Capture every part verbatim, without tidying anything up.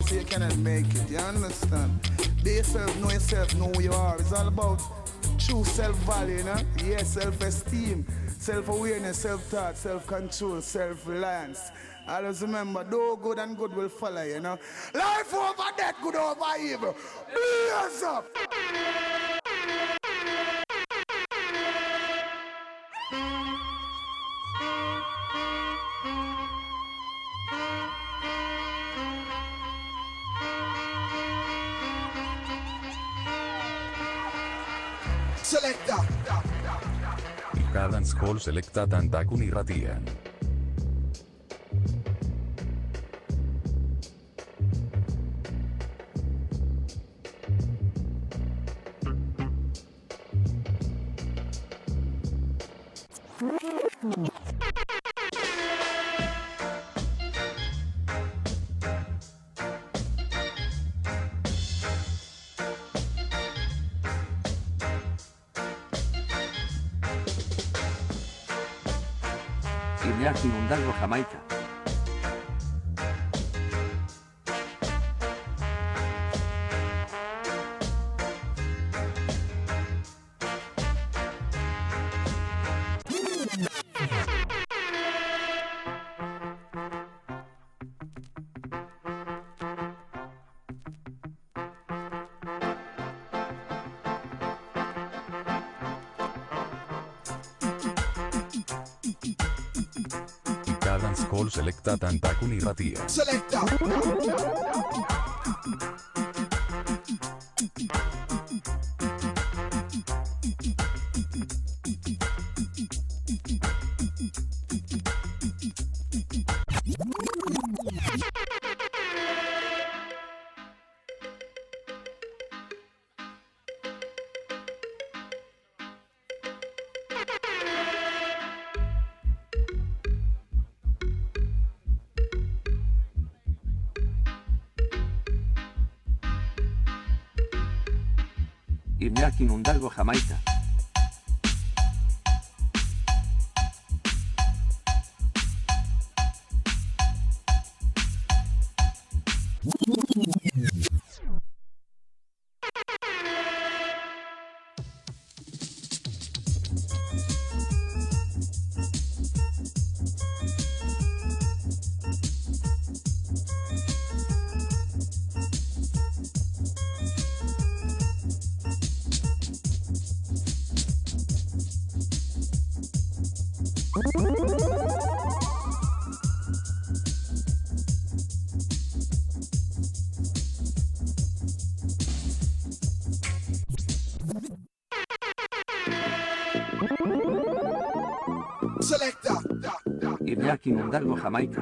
so you cannot make it. You understand? Be yourself, know yourself, know who you are. It's all about true self-value, you know? Yeah, self-esteem, self-awareness, self-thought, self-control, self-reliance. Always remember, do good and good will follow, you know? Life over death, good over evil. Blaze up! Selecta. Cadence Hall selecta Tantakun irratian. Iñaki Mundalgo, Jamaica. Cadence Hall selecta Tantakun irratian. Selecta. Iñaki Mundalgo, Jamaica. Selecta. Iñaki Mundalgo, Jamaica.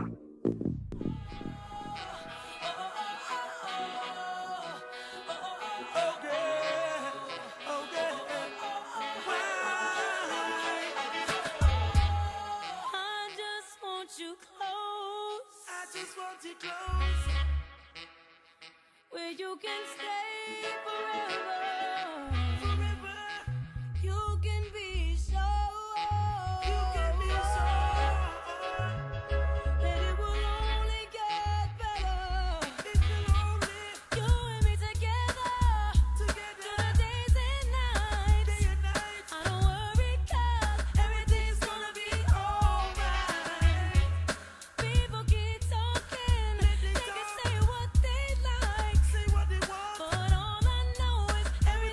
Where you can stay forever, forever. You can be so, you can be so, and it will only get better. It will only, you and me together, together, through the days and nights, day and night. I don't worry 'cause everything's gonna be alright. People keep talking, they can say what they like. But all I know is everything's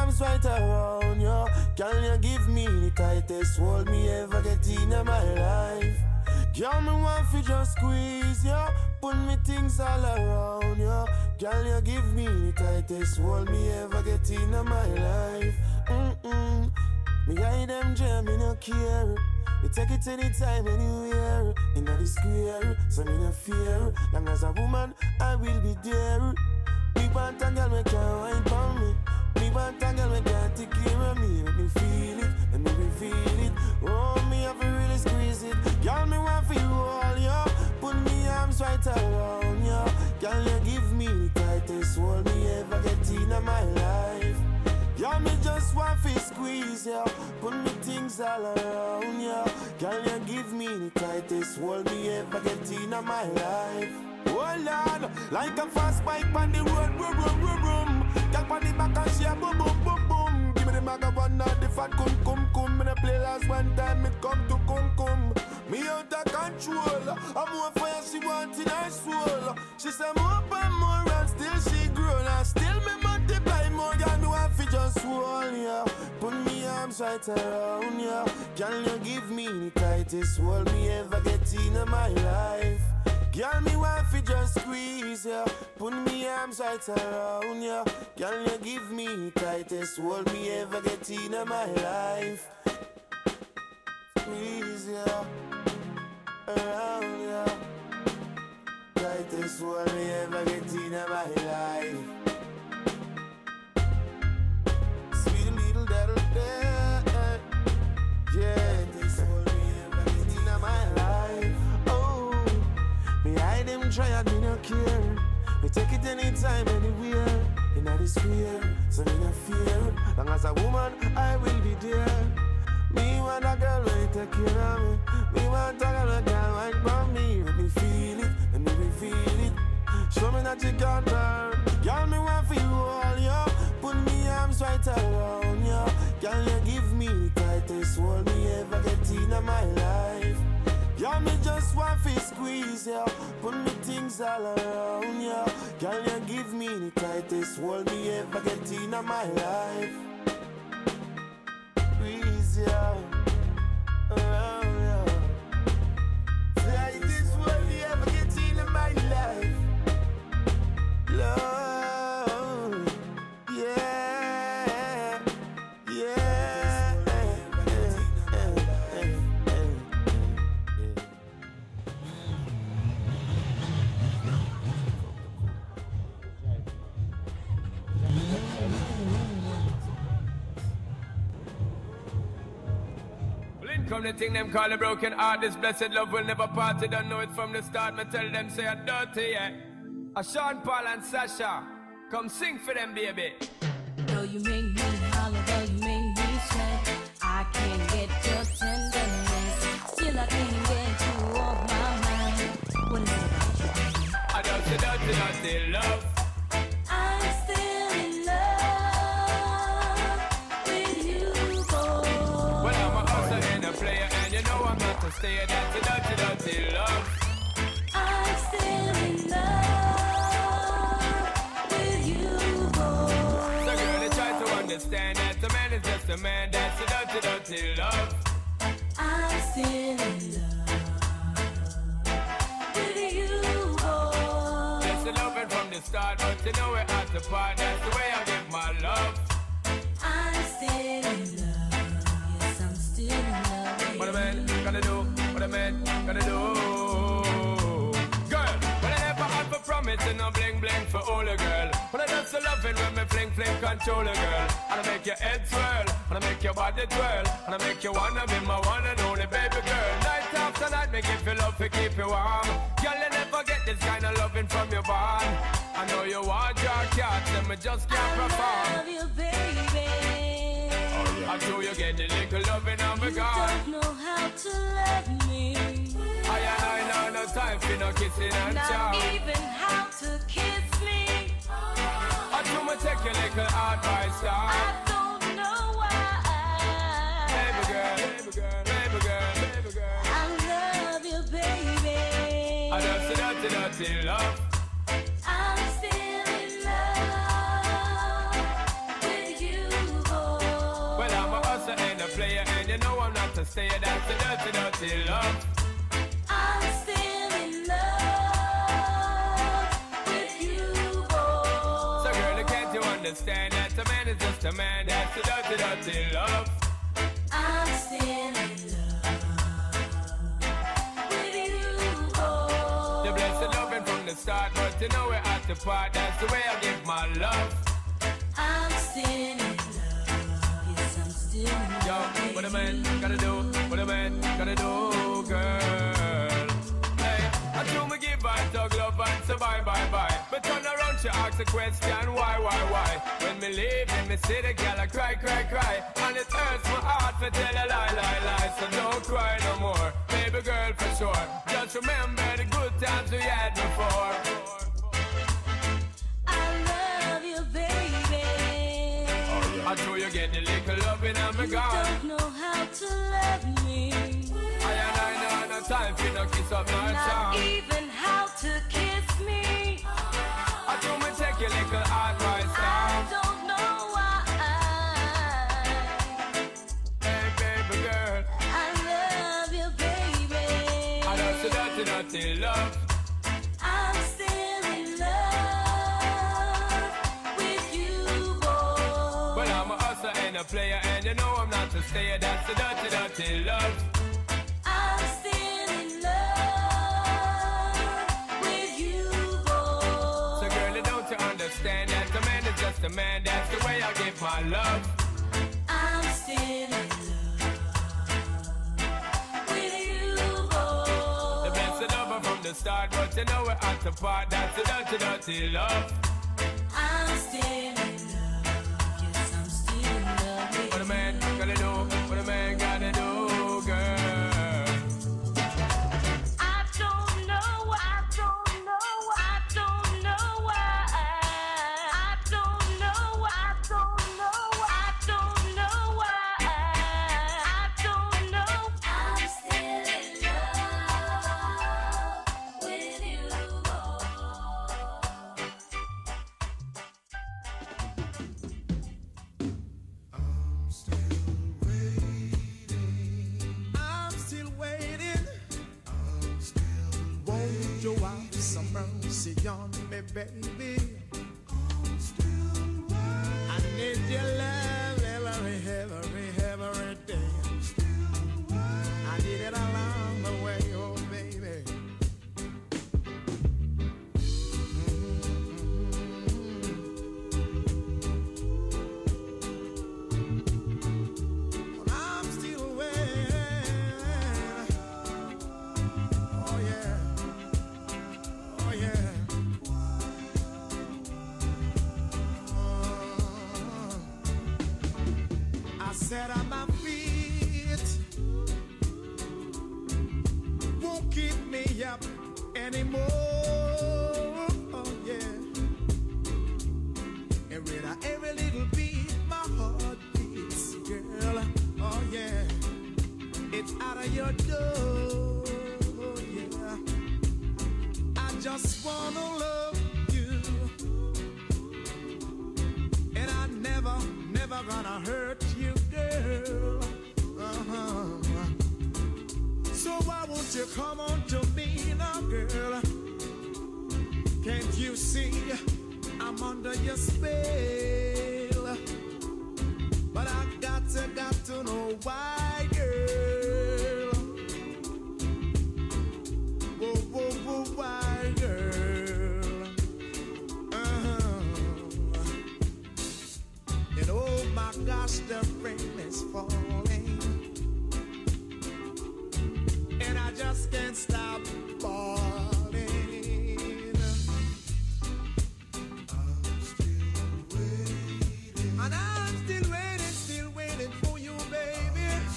arms right around you. Can you give me the tightest hold me ever get in my life? Girl, me want fi just squeeze you, put me things all around you. Girl, you give me the tightest hold me ever get in my life. Mm-mm. Me hide them jam, me no care. You take it anytime, anywhere. In the square, so me no fear. Long as a woman, I will be there. Me want a girl, me can't wine for me. Me want a girl, me can't take care of me. Let me feel it, let me reveal it. Oh, me have to really squeeze it. Girl, me want for you all, yo. Put me arms right around you. Girl, you give me the tightest hold me ever get in my life. Girl, me just want to squeeze ya, put me things all around ya. Girl, you give me the tightest hold me ever get in my life. Oh Lord, like a fast bike on the road, boom, boom, boom, boom. Girl, on the back and she a boom, boom, boom, boom. Give me the maga one, not the fat cum, cum, cum. Me the play last one time, it come to cum, cum. Me out of control, I'm more fire she want in her soul. She say more and more and still she grown. And still me multiply more, girl, me want fi just hold ya. Put me arms right around ya. Can you give me the tightest hold me ever get in my life? Girl, me want fi just squeeze ya. Put me arms right around ya. Can you give me the tightest hold me ever get in my life? Squeeze ya, around ya. Tightest hold me ever get in my life. Sweet little daddy, yeah. Tightest hold me ever get in my life. Oh, me hide them try and me no care. Me take it anytime, anywhere. In the square, so me no fear. Long as a woman, I will be there. Me want a girl who take care of me. Me want a girl who can wine for me. Let me feel it, let me reveal it. Show me that you can turn. Girl, me want for you all, yo. Put me arms right around you. Girl, you give me the tightest hold me ever get in my life. Girl, me just want to squeeze ya, put me things all around ya. Girl, you give me the tightest hold me ever get in my life. Squeeze ya, around ya. Tightest hold me ever get in my life. Love, yeah, yeah. Come the thing them call a broken heart. This blessed love will never part. They don't know it from the start. Me tell them say I'm dirty, yeah. A Sean Paul and Sasha, come sing for them, baby. Though you make me holler, though you make me sweat, I can't get your tenderness. Still I can't get you off my mind. What is it about you? I don't say dirty, dirty love. I'm still in love with you, boy. Well, I'm a hustler and a player, and you know I'm not to stay. That's a dirty, dirty love. I'm still in love with you, boy. So girl, they try to understand that the man is just a man. That's a dirty, dirty love. I'm still in love with you, boy. Just a loving from the start, but you know we're at the part. That's the way I give my love. I'm still in love. Yes, I'm still in love. What a man gonna do? What a man gonna do? Girl, when I never had for promise and no bling bling for all a girl. When I just a loving when me fling fling control a girl. And I make your head swirl, and I make your body twirl, and I make you wanna be my one and only baby girl. Night after night, make you feel love to keep you warm. Girl, you never get this kind of loving from your bond. I know you want your cat, and me just can't perform. I love you, baby. I know you get a little loving on me You gone. don't know how to love me. I and I know no time for no kissing and Not chow. even how to kiss me. I do me take your little advice, I dog. don't know why. Baby girl, baby girl, baby girl, baby girl. I love you, baby. I just a dirty, dirty love. I'm still in love with you, to stay. That's the dirty, dirty love. I'm still in love with you, boy. So girl, can't you understand that a man is just a man? That's the dirty, dirty love. I'm still in love with you, boy. The blessed loving from the start, but you know we're at the part. That's the way I give my love. I'm still in love. Yes, I'm still in love. Yo, what a man gotta do, what a man gotta do, girl. Hey, I do me give her dog love and say bye, bye, bye. But turn around, she ask the question, why, why, why? When me leave, in me see the girl, I cry, cry, cry. And it hurts my heart to tell a lie, lie, lie. So don't cry no more, baby girl, for sure. Just remember the good times we had before. I love you, baby. I know you get the little loving and me You gone. don't know how to love me. I and I know no time for no kiss up, no Not time. even how to kiss me. I do me take your little advice I now. don't know why. Hey baby girl, I love you, baby. I love you dirty, dirty love. I'm still in love with you, boy. Well I'm a hustler and a player and you know I'm not to stay. That's the dirty, dirty love. I'm still in love with you, boy. So girl, don't you understand that a man is just a man? That's the way I give my love. I'm still in love with you, boy. The best lover from the start, but you know we're at the part. That's the dirty, dirty love. I'm still in love. Yes, I'm still in love with What a man gotta do, what a man gotta do, girl. I don't know, I don't know, I don't know why. I don't know, I don't know, I don't know why. I don't know. I'm still in love with you, boy. I'm still waiting. Won't you have some mercy on me, baby? I need your love every, every, every day. I need it along the way, oh baby. I'm still waiting. Oh yeah. Oh yeah. Oh. I said on my feet won't keep me up anymore. Oh yeah. Every, every little beat my heart beats, girl. Oh yeah. It's out of your door. Oh yeah. I just wanna love you. And I never, never gonna hurt you, girl. Uh-huh. So why won't you come on to me now, girl? Can't you see I'm under your spell? But I got to, got to know why, girl. Whoa, whoa, whoa, why, girl? Uh-huh. And oh my gosh, the rain is falling. And I just can't stop falling. And I'm still waiting, still waiting for you, baby.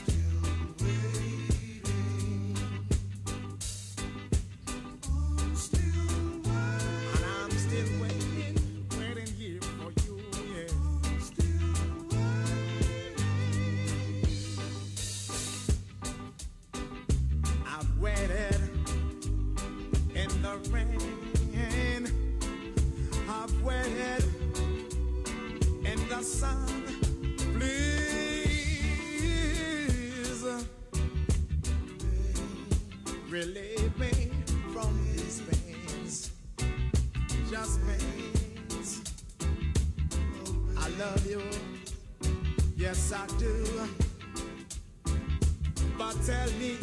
relieve me from these pains, just pains. I love you, yes I do. But tell me,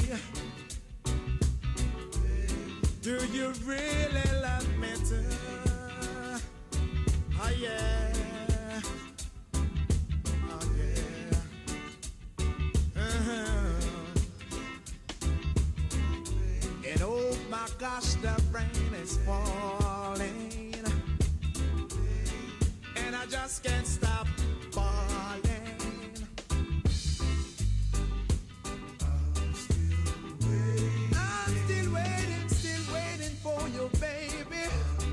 do you really love me too? Oh yeah, oh yeah. Uh-huh. And oh my gosh, the rain is falling, and I just can't stop falling. I'm still waiting, still waiting for you, baby.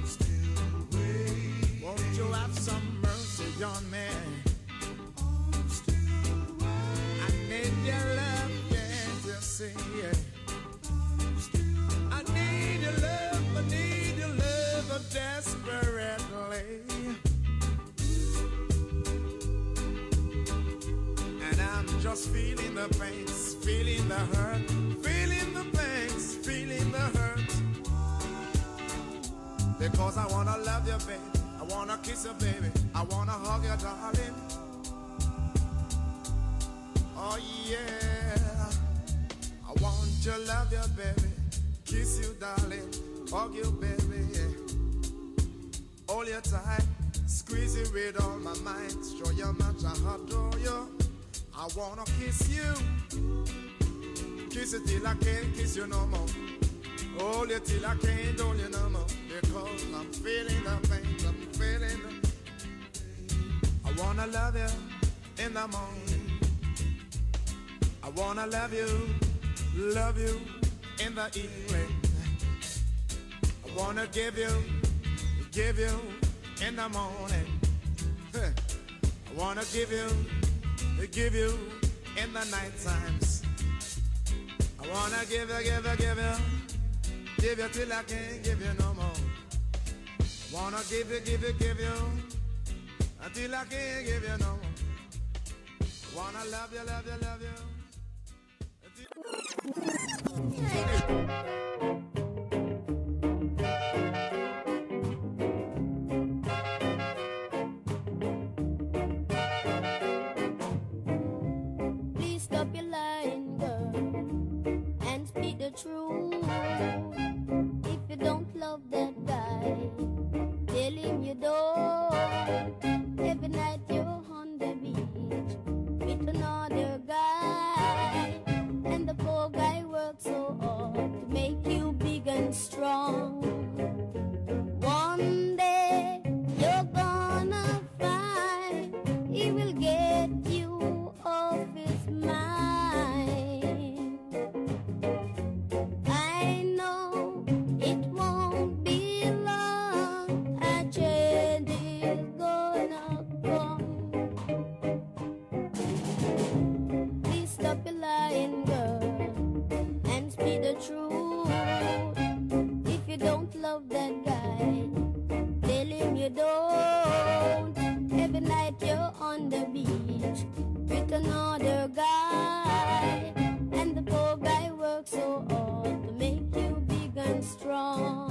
Won't you have some mercy on me? I need your love, can't you see it? I need your love, I need your love desperately. And I'm just feeling the pains, feeling the hurt, feeling the pains, feeling the hurt. Because I wanna love you, baby, I wanna kiss you, baby, I wanna hug you, darling. Oh yeah, I want to love you, baby, kiss you, darling, hug you, baby, yeah. Hold you tight, squeeze you with all my might, show you much I adore you. I wanna kiss you, kiss you till I can't kiss you no more. Hold you till I can't hold you no more. Because I'm feeling the pain, I'm feeling the... I wanna love you in the morning, I wanna love you, love you in the evening. I wanna give you, give you in the morning. I wanna give you, give you in the night times. I wanna give you, give you, give you, give you till I can't give you no more. I wanna give you, give you, give you until I can't give you no more. I wanna love you, love you, love you. Please stop your lying, girl, and speak the truth. If you don't love that guy, tell him you don't. Every night you're on the beach with another guy, and the poor guy works so hard to make you big and strong. One day you're gonna find he will get you off his mind. I know it won't be long, a change is gonna come. Please stop your lying, girl, and speak the truth. If you don't love that guy, tell him you don't. Every night you're on the beach with another guy, and the poor guy works so hard to make you big and strong.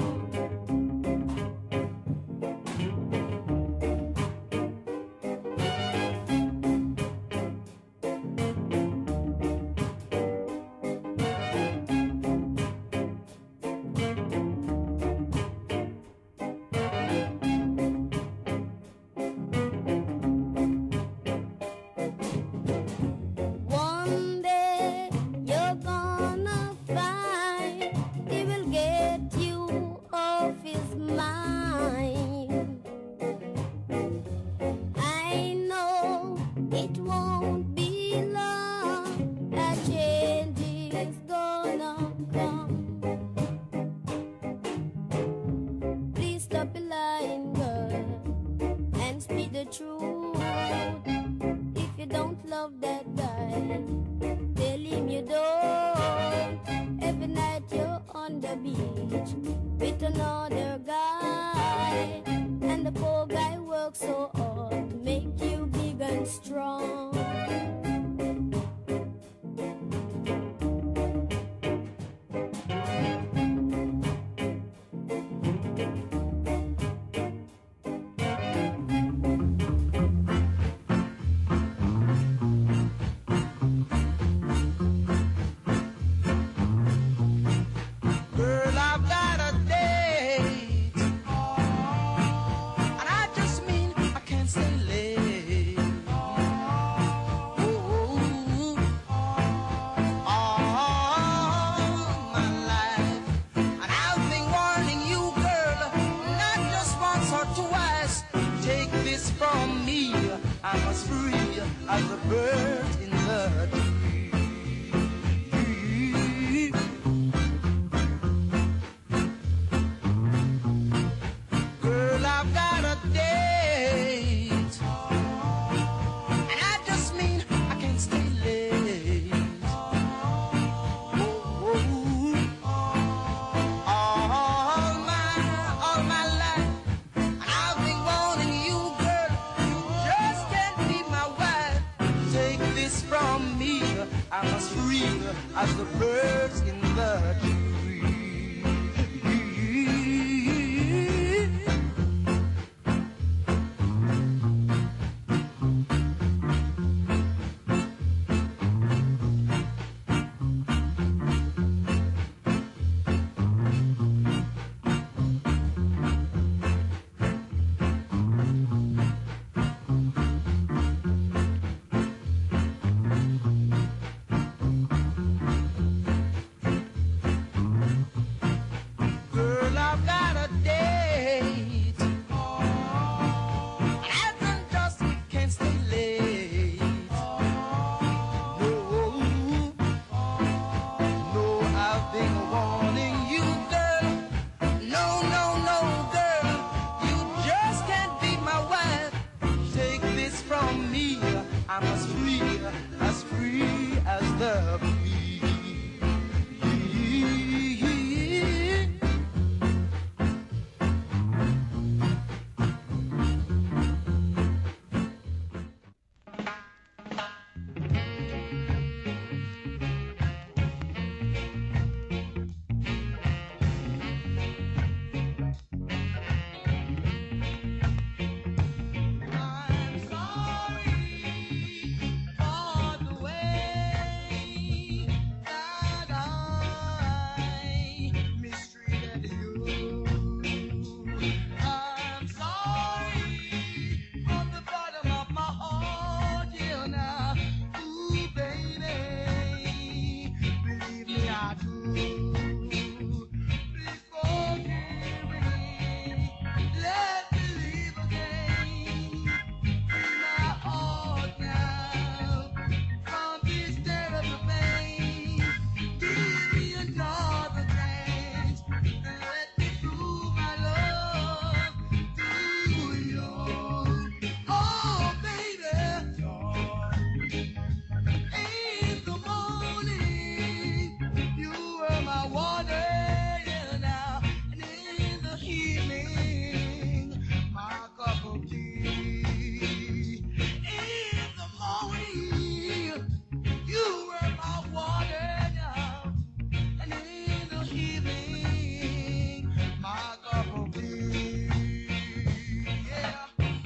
One day you're gonna find he will get you off his mind. I know it won't be long, a change is gonna come. Please stop your lying, girl, and speak the truth. If you don't love that guy, tell him you don't. Every night you're on the beach with another guy, and the poor guy works so hard to make you big and strong. birds in the tree. Girl, I've got a date, and I just mean I can't stay late. Oh, all my, all my life, and I've been wanting you, girl. You just can't be my wife. Take this from me, I'm as free as the birds in the tree. Girl, I've got a date, and I can just can't stay late. No, no, I've been wanting you, girl. No, no, no, girl, you just can't be my wife. Take this from me, I'm as free, as free as the bee. I'm sorry for the way that I mistreated you. I'm sorry from the bottom of my heart, yeah, now. Ooh, baby, believe me, I do. Please forgive me. Let me live again. Free my heart now from this terrible pain. Give me another chance and let me prove my love to you. Oh, baby, in the morning you were my water, yeah, now, and in the evening my cup of tea. In the morning you were my water, now, and in the evening my cup of tea. Yeah.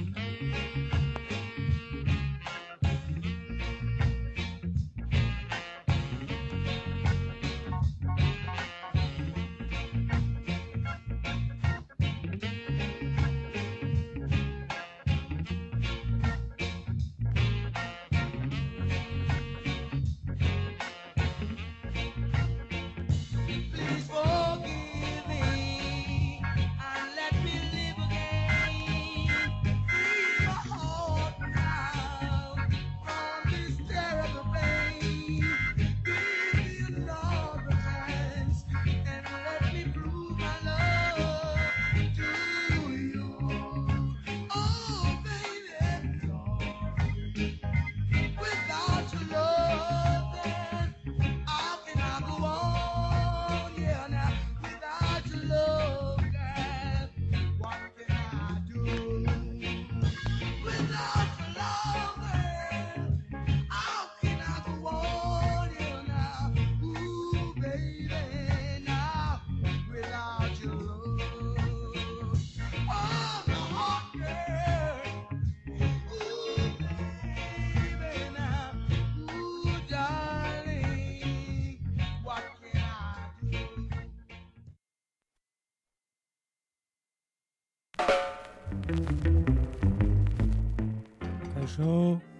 Please forgive me and let me live again. Free my heart now from this terrible pain. Give me another chance and let me prove my love to you. Oh, baby, without your love, then how can I go on? Yeah, now, without your love, girl, what can I do? Without your love, girl, how can I go on? Yeah, now, ooh, baby, now, without your love, oh, my heart, girl, ooh, baby, now, ooh, darling, what can I do? Kaixo.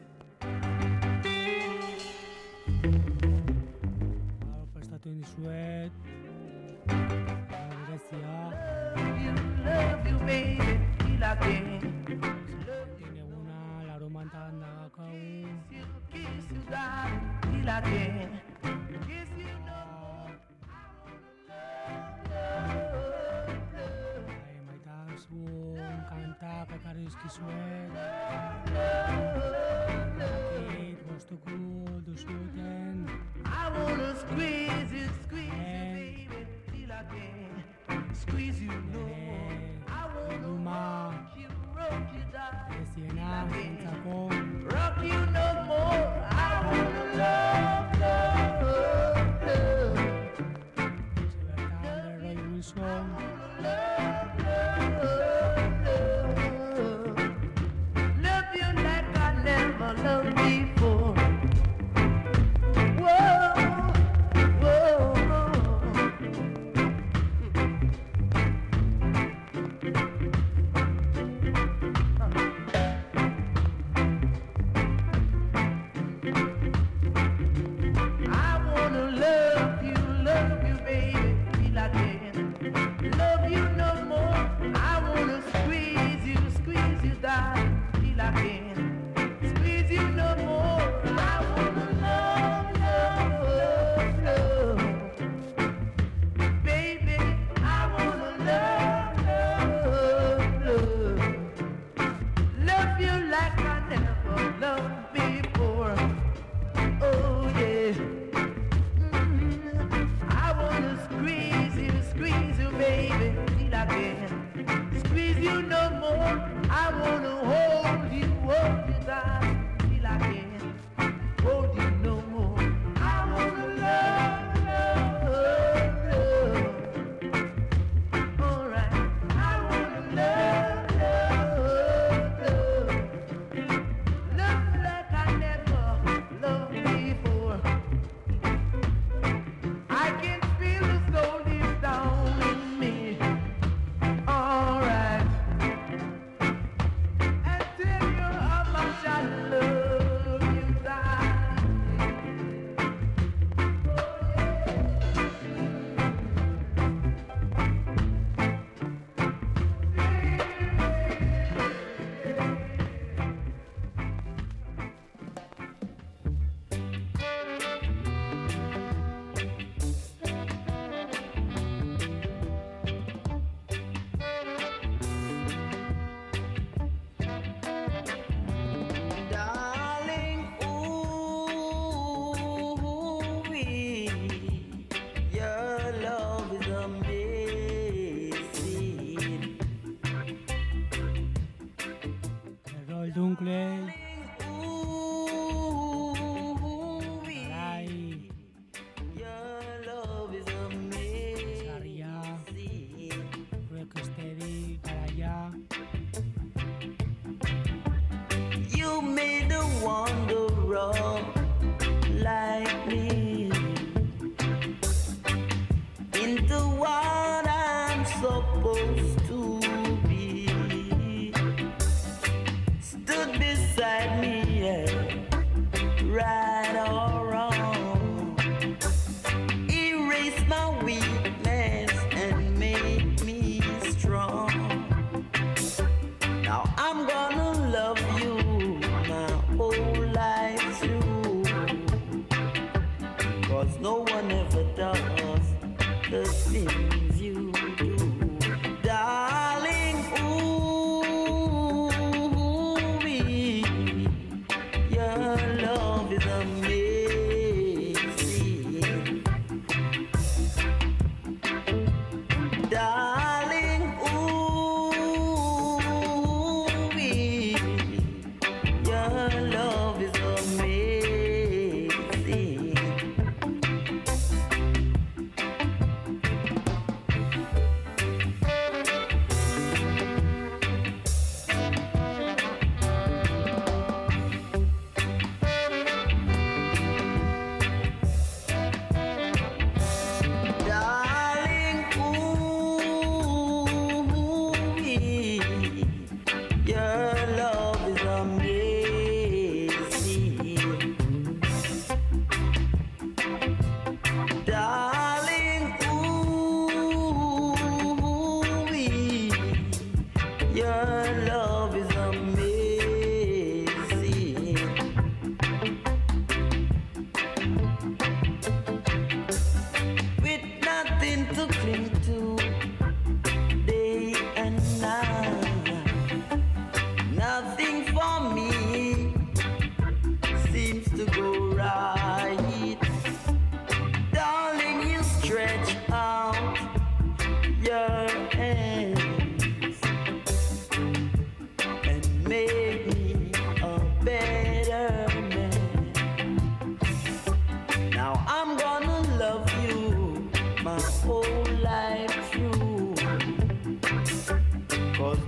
Gaur prestatu egin dizuet. Berezia. Love you, baby, feel again. Egin eguna, larunbatean dagakagu. Karuski Sweat. It was too good to shoot and I wanna squeeze you, squeeze you, baby, till I can squeeze you no more. I wanna rock you, rock you down, Siena, senza con rock you no more. I wanna love, love, love, love. Roy Wilson. Love, love, love. Love you like I never loved before. Whoa, whoa. I wanna love you, love you, baby, till I can love you no more. I wanna squeeze you, squeeze you down till I can squeeze you no more. I wanna love, love, love, love. Baby, I wanna love, love, love. Love you like I never loved before. Oh yeah. Mm, I wanna squeeze you, squeeze you, baby, till I can squeeze you no more. I wanna hold you, hold you down till I can hold you no more. I wanna love, love, love. Alright, I wanna love, love, love. Love like I never loved before. I can feel the soul deep down in me. Alright. And tell you how much I love you, darling. Darling, ooh, your love is amazing. Roy Dunkley. Ooh, Rai. your love is amazing. Saria. Rocksteady. Karaya. You made a wanderer like me into what I'm supposed to be. Stood beside me, yeah, right or wrong. Erased my weakness and made me strong. Now I'm gonna love you my whole life through, 'cause no one ever does the things you do. Darling,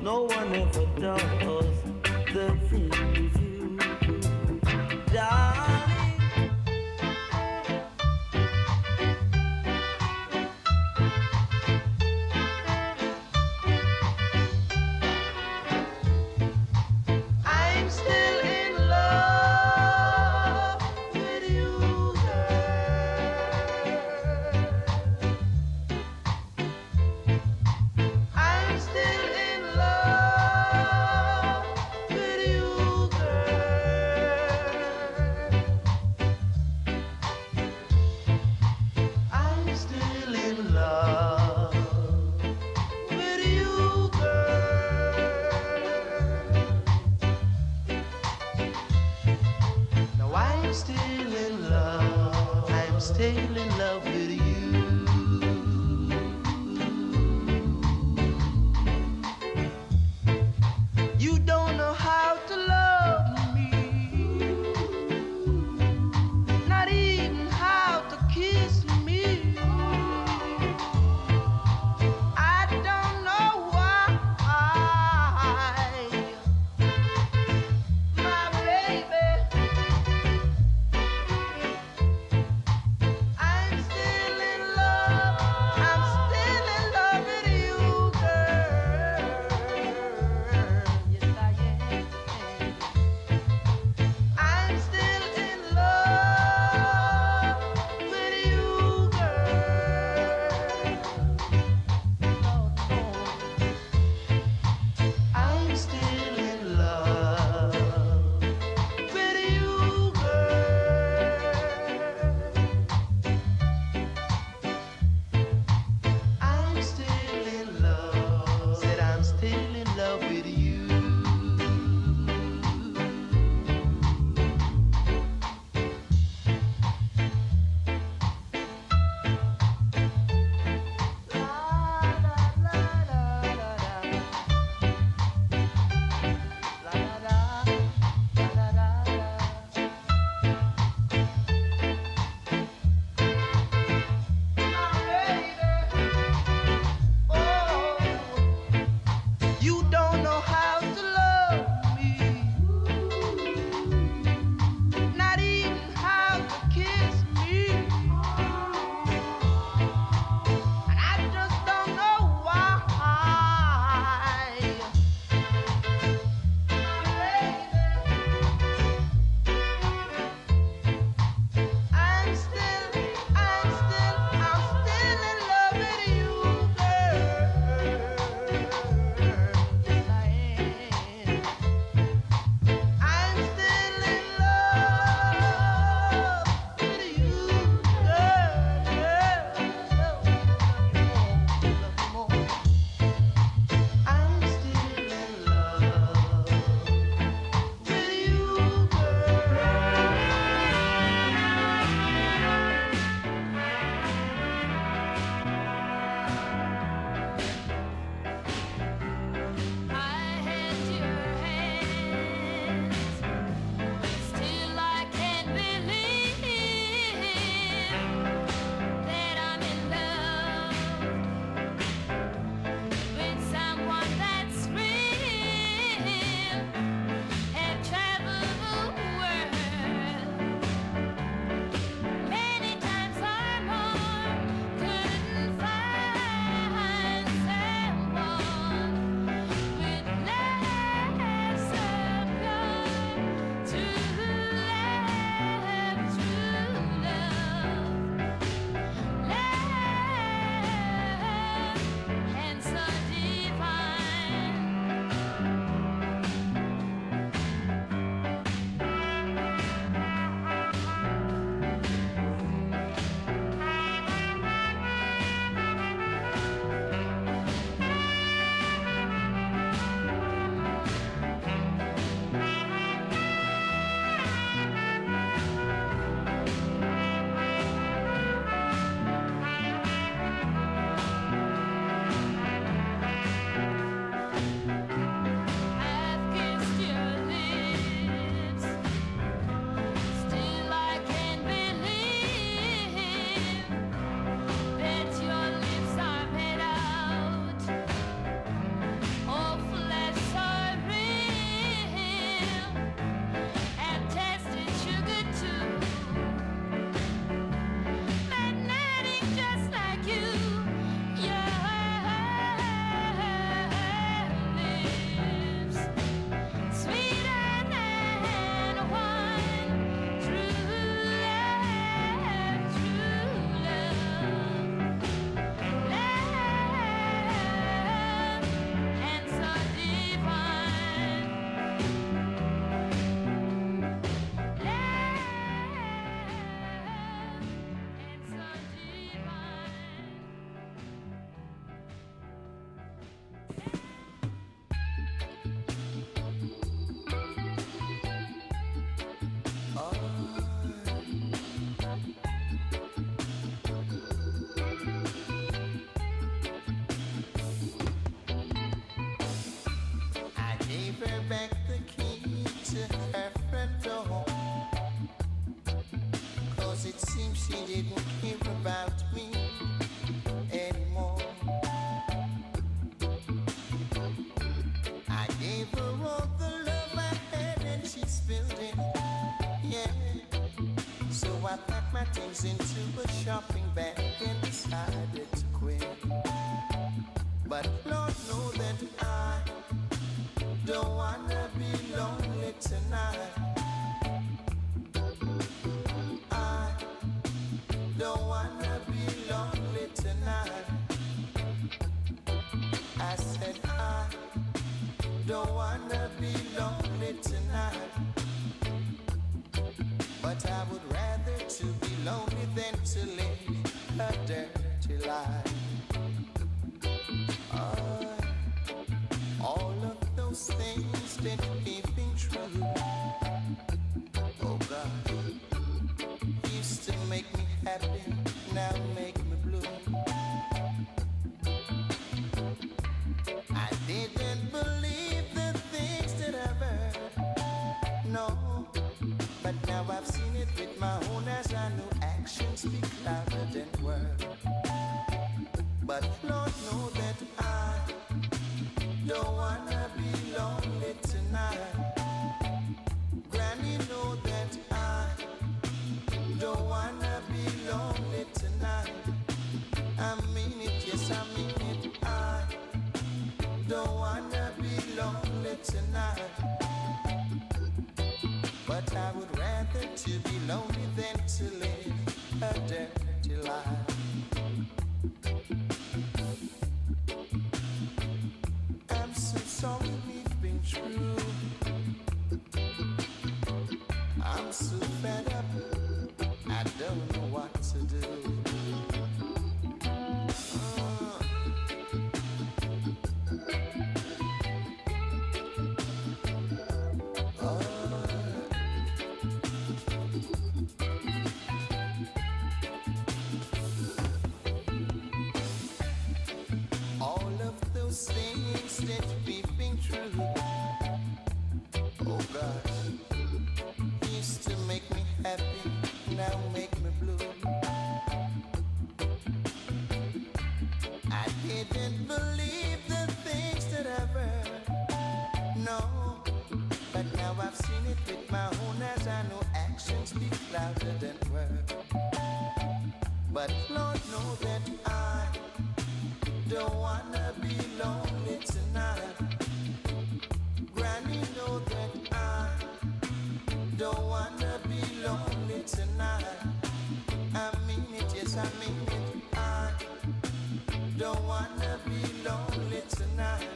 No one ever does the things you do, darling. I'm still in love with you, girl. I'm still in love with you, girl. I'm still in love with you, girl. Now I'm still in love. I'm still in love with you. You don't know how to love me, not even how to kiss me. I don't know why, my baby. I'm still things into a shopping bag and decided to quit. But Lord knows that I don't wanna be lonely tonight. I don't wanna be lonely tonight. I said I don't wanna be lonely tonight. But I would rather to be lonely than to live a dirty life. Oh, all of those things that we've been true, oh God, used to make me happy, now make me blue. I didn't believe the things that I've heard, no, but now I've seen it with my own eyes. I know actions speak louder than words. But Lord know that I don't wanna be lonely tonight. Granny know that I don't wanna be lonely tonight. I mean it, yes I mean it. I don't wanna be lonely tonight. But I would rather to be lonely than to live a dirty life. I'm so sorry we've been true. I'm so fed up, I don't know what to do. Things that we've been through, oh gosh, used to make me happy, now make me blue. I didn't believe the things that I've heard, no, but now I've seen it with my own eyes. I know actions speak louder than words. But Lord knows that I don't wanna be lonely tonight. Granny know that I don't wanna be lonely tonight. I mean it, yes I mean it. I don't wanna be lonely tonight.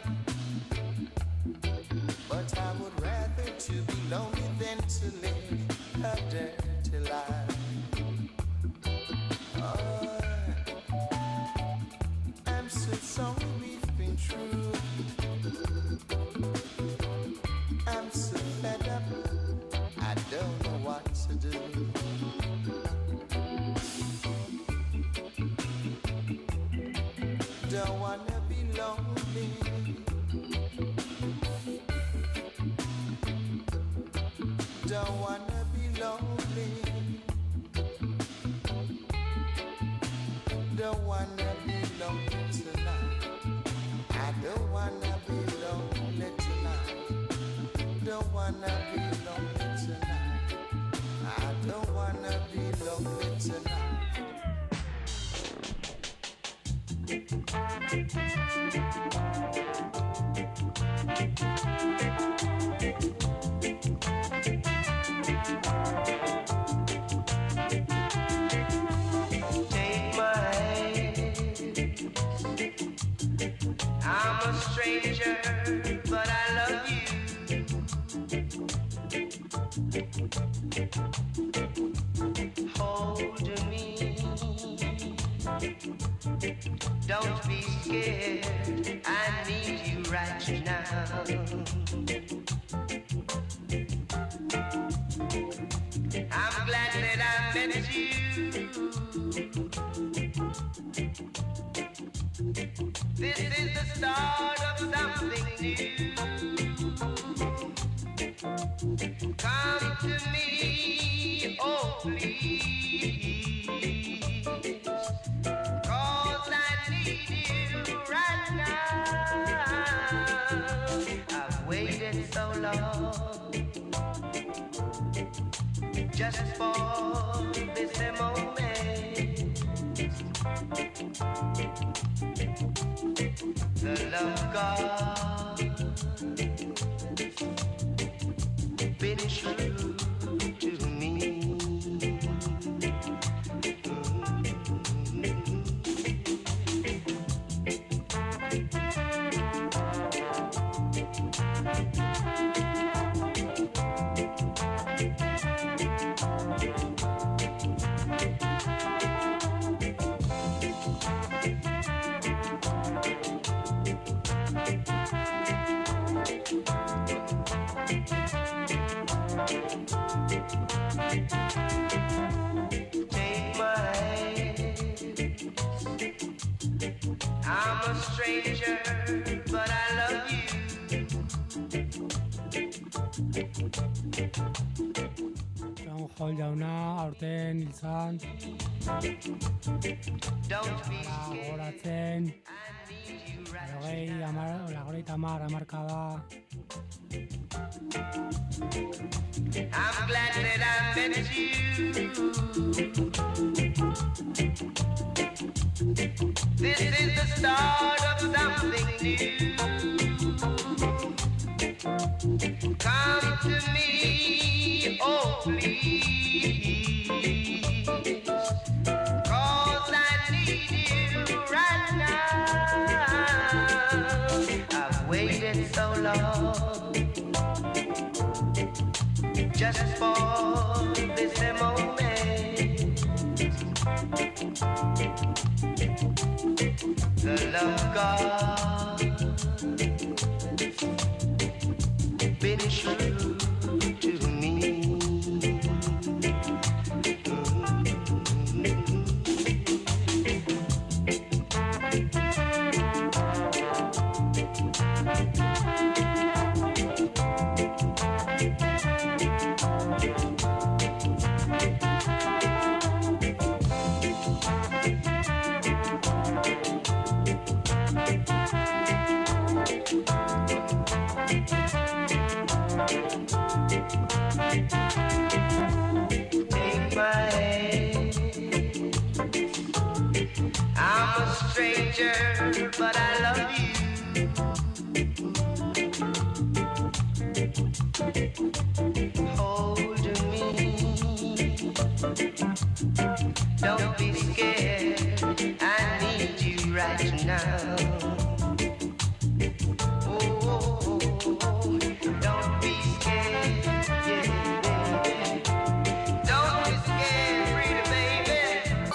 But I would rather to be lonely than to live a dirty life. Oh, I'm so sorry we've been true. I'm so fed up, I don't know what to do. Don't wanna be lonely. Don't wanna be lonely. Don't wanna be lonely tonight. I don't wanna be lonely tonight. Don't wanna be lonely tonight. I don't wanna be lonely tonight. Take my hand. I'm a stranger, but I love you. Hold me. Don't be scared. I need you right now. I'm glad that I met you. This is the start of something new. Come to me, oh please, 'cause I need you right now. I've waited so long just for this moment. the love God been true to me. Take my hand. I'm a stranger, but I love you. John Hall jauna aurten hiltzan goratzen lagorei amar lagorei tamar amarkada. I'm glad that I met you. This is the start of something new. Come to me, oh please, 'cause I need you right now. I've waited so long just for this moment. The love God been true to me. Take my hand. I'm a stranger, but I love you. Hold me. Don't be scared. I need you right now. Oh, don't be scared. Yeah. Don't be scared, pretty baby.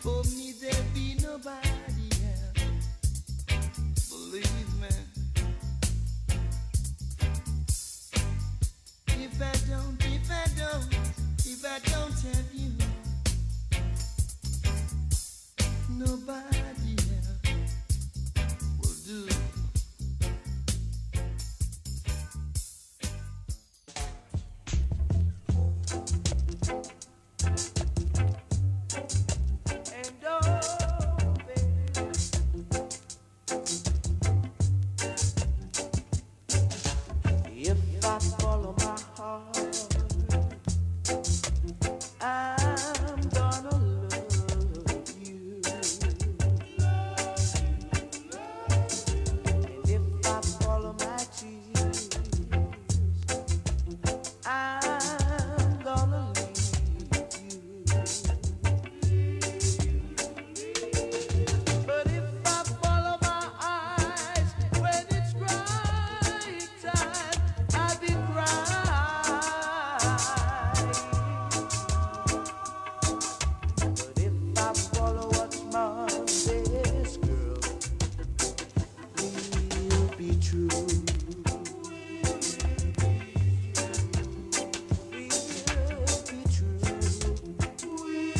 For me there be nobody else. Believe me. If I don't, if I don't, if I don't have you, nobody else will do. And oh, baby, if I follow my heart, I'm gonna love you. And if I follow my tears, I'm gonna leave you. But if I follow my eyes when it's crying time, I'll be crying. But if I follow what mom says, girl, we'll be true. We'll be true.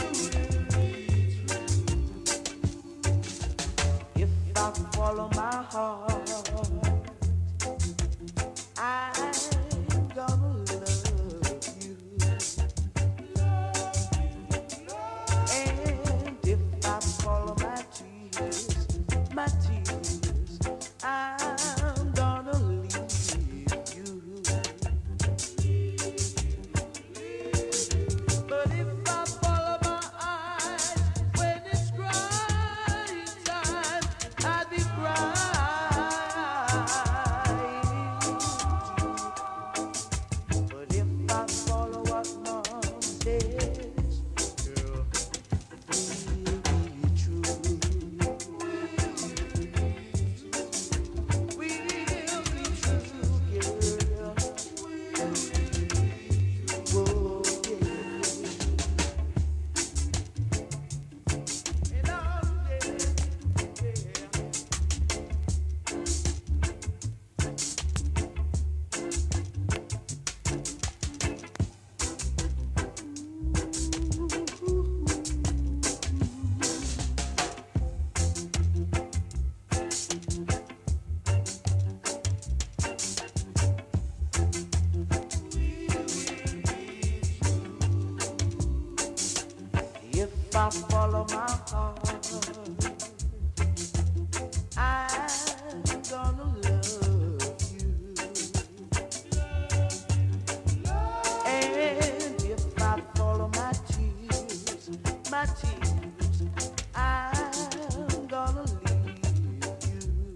If I follow my heart, I'm gonna love you. And if I follow my tears, my tears, I'm gonna leave you. But if I follow my eyes when it's crying time, I'll be crying. But if I follow what mom says, girl, we'll be true. We'll be true, girl. Whoa, yeah. And oh, yeah, yeah. If I follow my heart, I'm gonna love you. And if I follow my tears, my tears, I'm gonna leave you.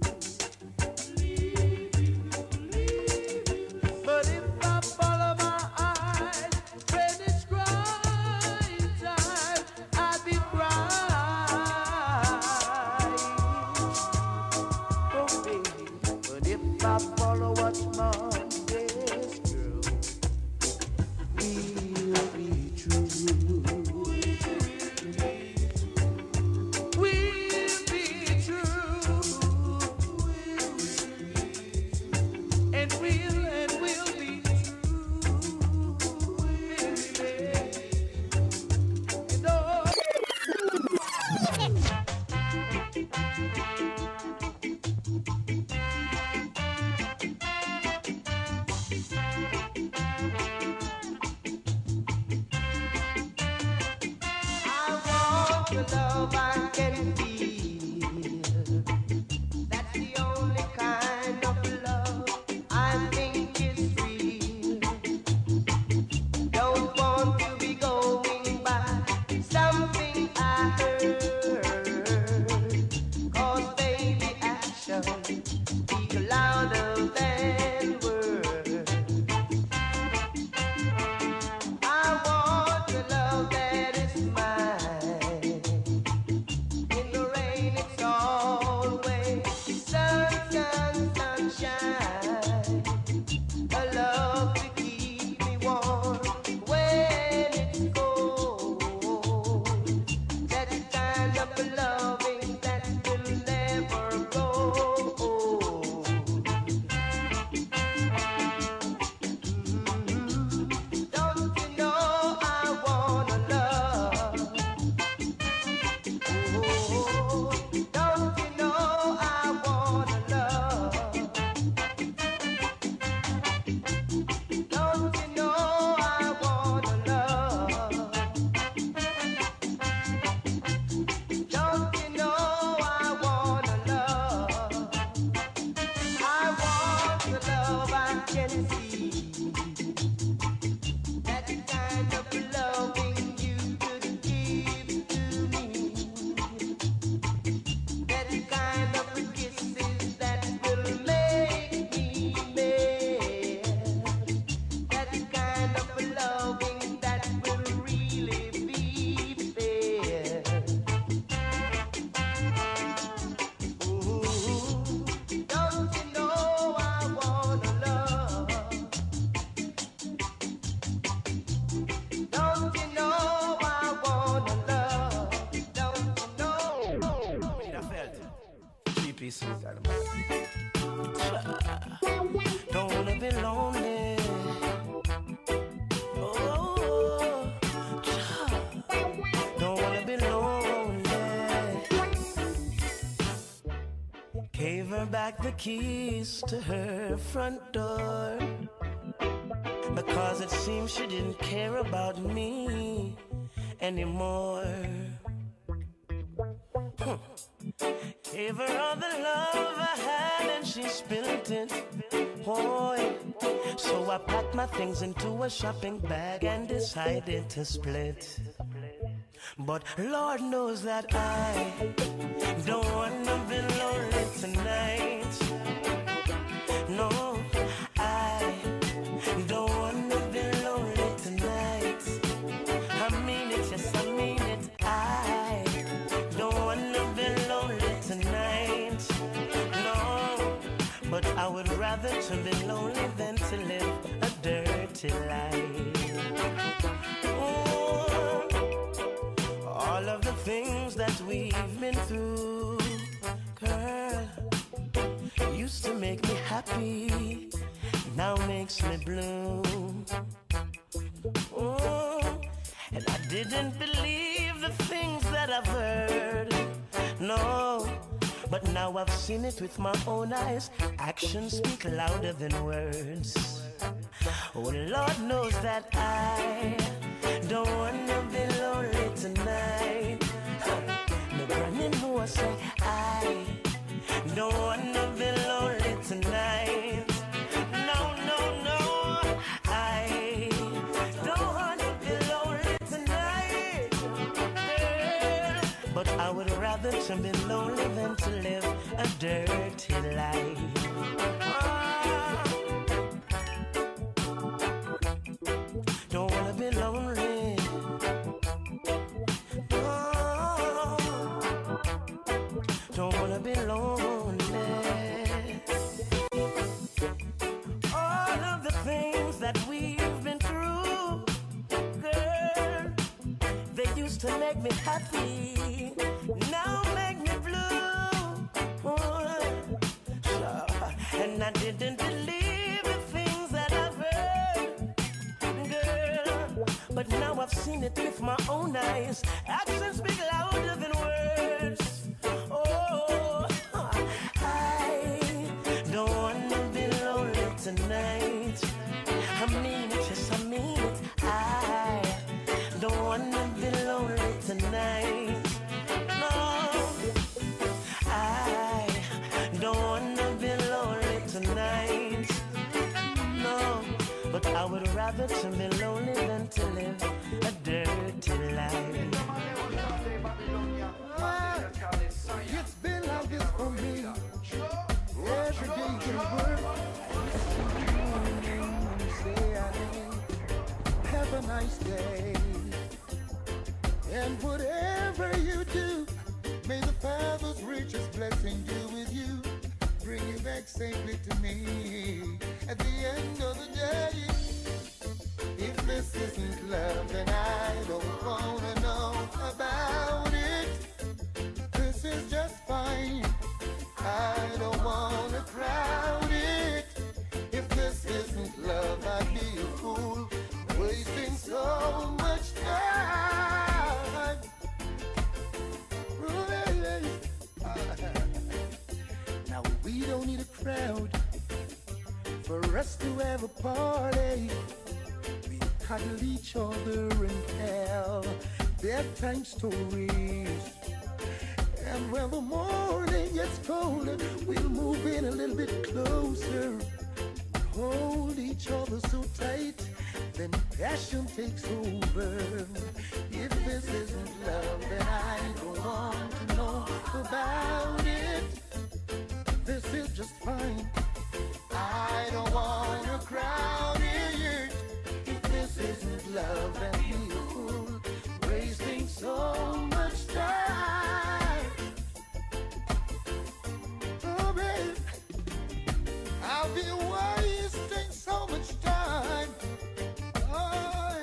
But if I follow my eyes when it's crying time, I'll be crying. Oh, baby. But if I follow what mom says, girl, we'll be true. We'll be true. And we'll, and we'll be true, baby. And oh, I want your love, I can feel. That's the only kind of love I think is real. Don't want to be going by something I heard. 'Cause baby, action speak louder than words. I want your love that is mine. listen. Don't wanna be lonely. Oh, don't wanna be lonely. Gave her back the keys to her front door because it seemed she didn't care about me anymore. Hmm. Gave her all the love I had and she spilled it. Oh, so I packed my things into a shopping bag and decided to split. But Lord knows that I don't wanna be lonely tonight. No, I don't wanna be lonely tonight. I mean it, yes I mean it. I don't wanna be lonely tonight. No, but I would rather to be lonely than to live a dirty life. Oh, all of the things that we've been through, girl, used to make me happy, now makes me blue. Oh, and I didn't believe the things that I've heard, no, but now I've seen it with my own eyes. Actions speak louder than words. Oh, Lord knows that I don't wanna be lonely tonight. No running who I say I don't wanna be lonely tonight. No, no, no, I don't wanna be lonely tonight, girl. But I would rather to be lonely than to live a dirty life. Ah. Don't wanna be lonely. Oh, don't wanna be lonely. All of the things that we've been through, girl, they used to make me happy, now make me blue. Oh, sure. And I didn't believe the things that I've heard, girl, but now I've seen it with my own eyes. Actions speak louder than words. Oh, I don't wanna be lonely tonight. I mean it, yes I mean it. I don't wanna be lonely tonight. No, I don't wanna be lonely tonight. No, but I would rather to be lonely than to live a dirty life. It's been like this for me. Every day you work. Say I have a nice day. And whatever you do, may the Father's richest blessing do with you. Bring you back safely to me at the end of the day. If this isn't love, then I don't wanna know about it. This is just fine. I don't wanna crowd it. If this isn't love, I'd be a fool, wasting so much time. Now we don't need a crowd for us to have a party. We cuddle each other and tell bedtime stories. And when the morning gets colder, we'll move in a little bit closer, hold each other so tight, then passion takes over. If this isn't love, then I don't want to know about it. This is just fine. I don't want to crowd it. If this isn't love, then be a fool, wasting so much time. Oh, babe, I'll be wasting so much time. Oh,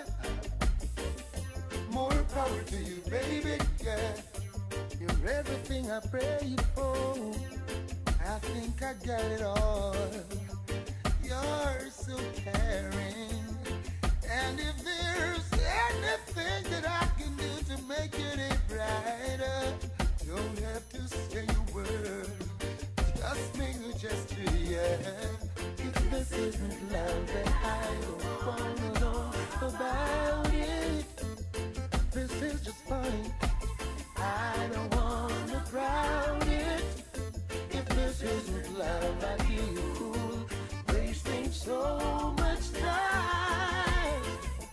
more power to you, baby, yeah. You're everything I prayed for. I think I got it all. You're so caring. And if there's anything that I can do to make your day brighter, don't have to say a word. Just make a gesture, yeah. If this isn't love, then I don't wanna know about it. This is just fine. I don't wanna crowd it. If this isn't love, I feel cool, wasting so much time.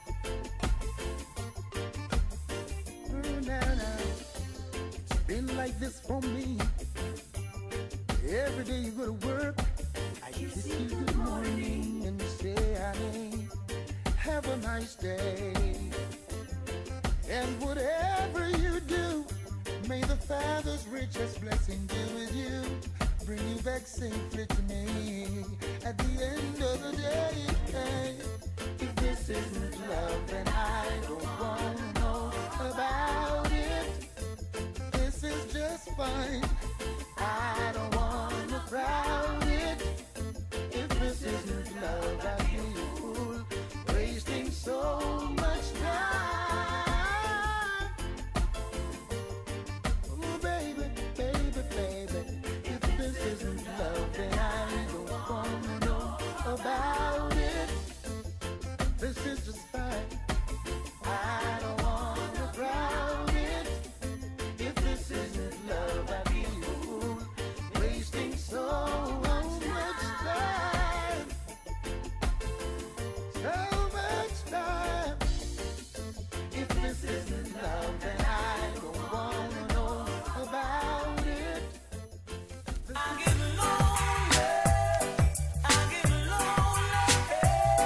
Mm, now, now. It's been like this for me. Every day you go to work, I kiss you good morning and you say, honey, have a nice day. And whatever you do, may the Father's richest blessing be with you. Bring you back safely to me at the end of the day. Hey, if this isn't love, then I don't want to know about it. This is just fine. I don't want to crowd it. If this isn't love, I feel fool, wasting so much time. Oh, baby, baby, baby. If this isn't love, then I don't want to know about it. This is just fine. I don't want to crowd it. If this isn't love, I feel fool, wasting so much time. So much time. If this isn't love, then I don't want to know about it. I get lonely. I get lonely.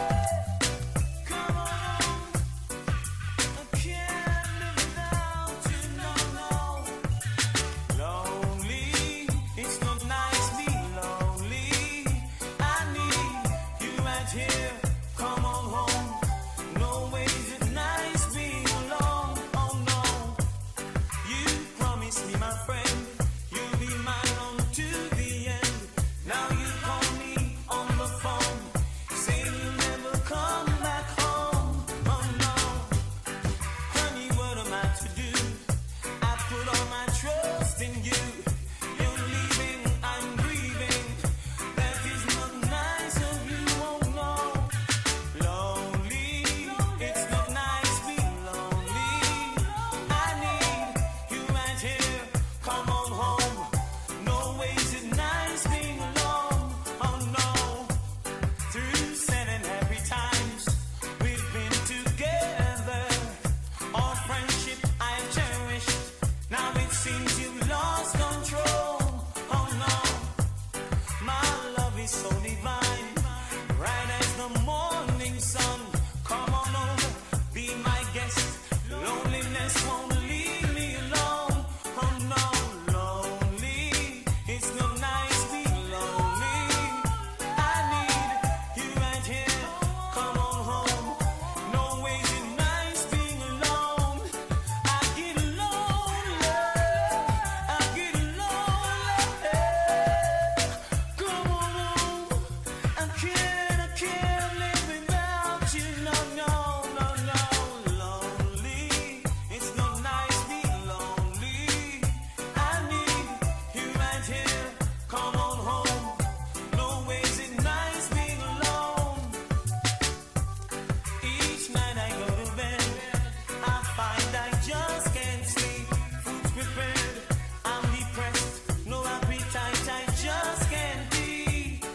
Come on. I can't live without you, no, no. Lonely. It's not nice being lonely. I need you right here. Come on home. No way is it nice being alone. Oh no. You promised me, my friend, you'll be mine on to the end. Now you call me on the phone, saying you'll never come back home. Oh no. Honey, what am I to do? I put all my trust in you. You're leaving, I'm grieving. That is not nice of you, oh no. Lonely, it's not nice being lonely. I need you right here. Come on home. No way is it nice being alone. Oh no. Through seven happy times we've been together. Our friendship I've cherished. Now it seems you've lost control. Oh no. My love is so divine, bright as the morning sun. Come on over, be my guest. Loneliness won't leave me alone. Oh no, lonely. It's not nice being lonely. I need you right here. Come on home. No way is it nice being alone. I get lonely. I get lonely. Come on home. I can't, I can't live without you. No, no, no, no. Lonely. It's not nice being lonely. I need you right here. Come on home. No way is it nice being alone. Each night I go to bed, I find I just can't sleep. Food's prepared, I'm depressed. No appetite, I just can't eat.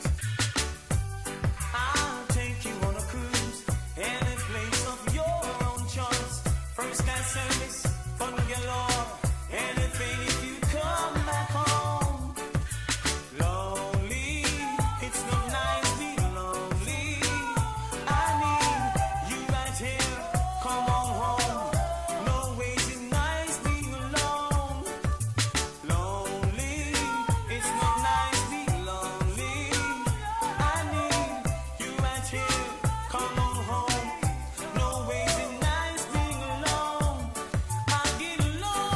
I'll take you on a cruise, any place of your own choice. First class service, fun galore. Anything if you come back home. Lonely, it's not nice being lonely. I need you right here. Come on home. No way is it nice being alone. Lonely, it's not nice being lonely. I need you right here. Come on home. No way is it nice being alone. I get lonely.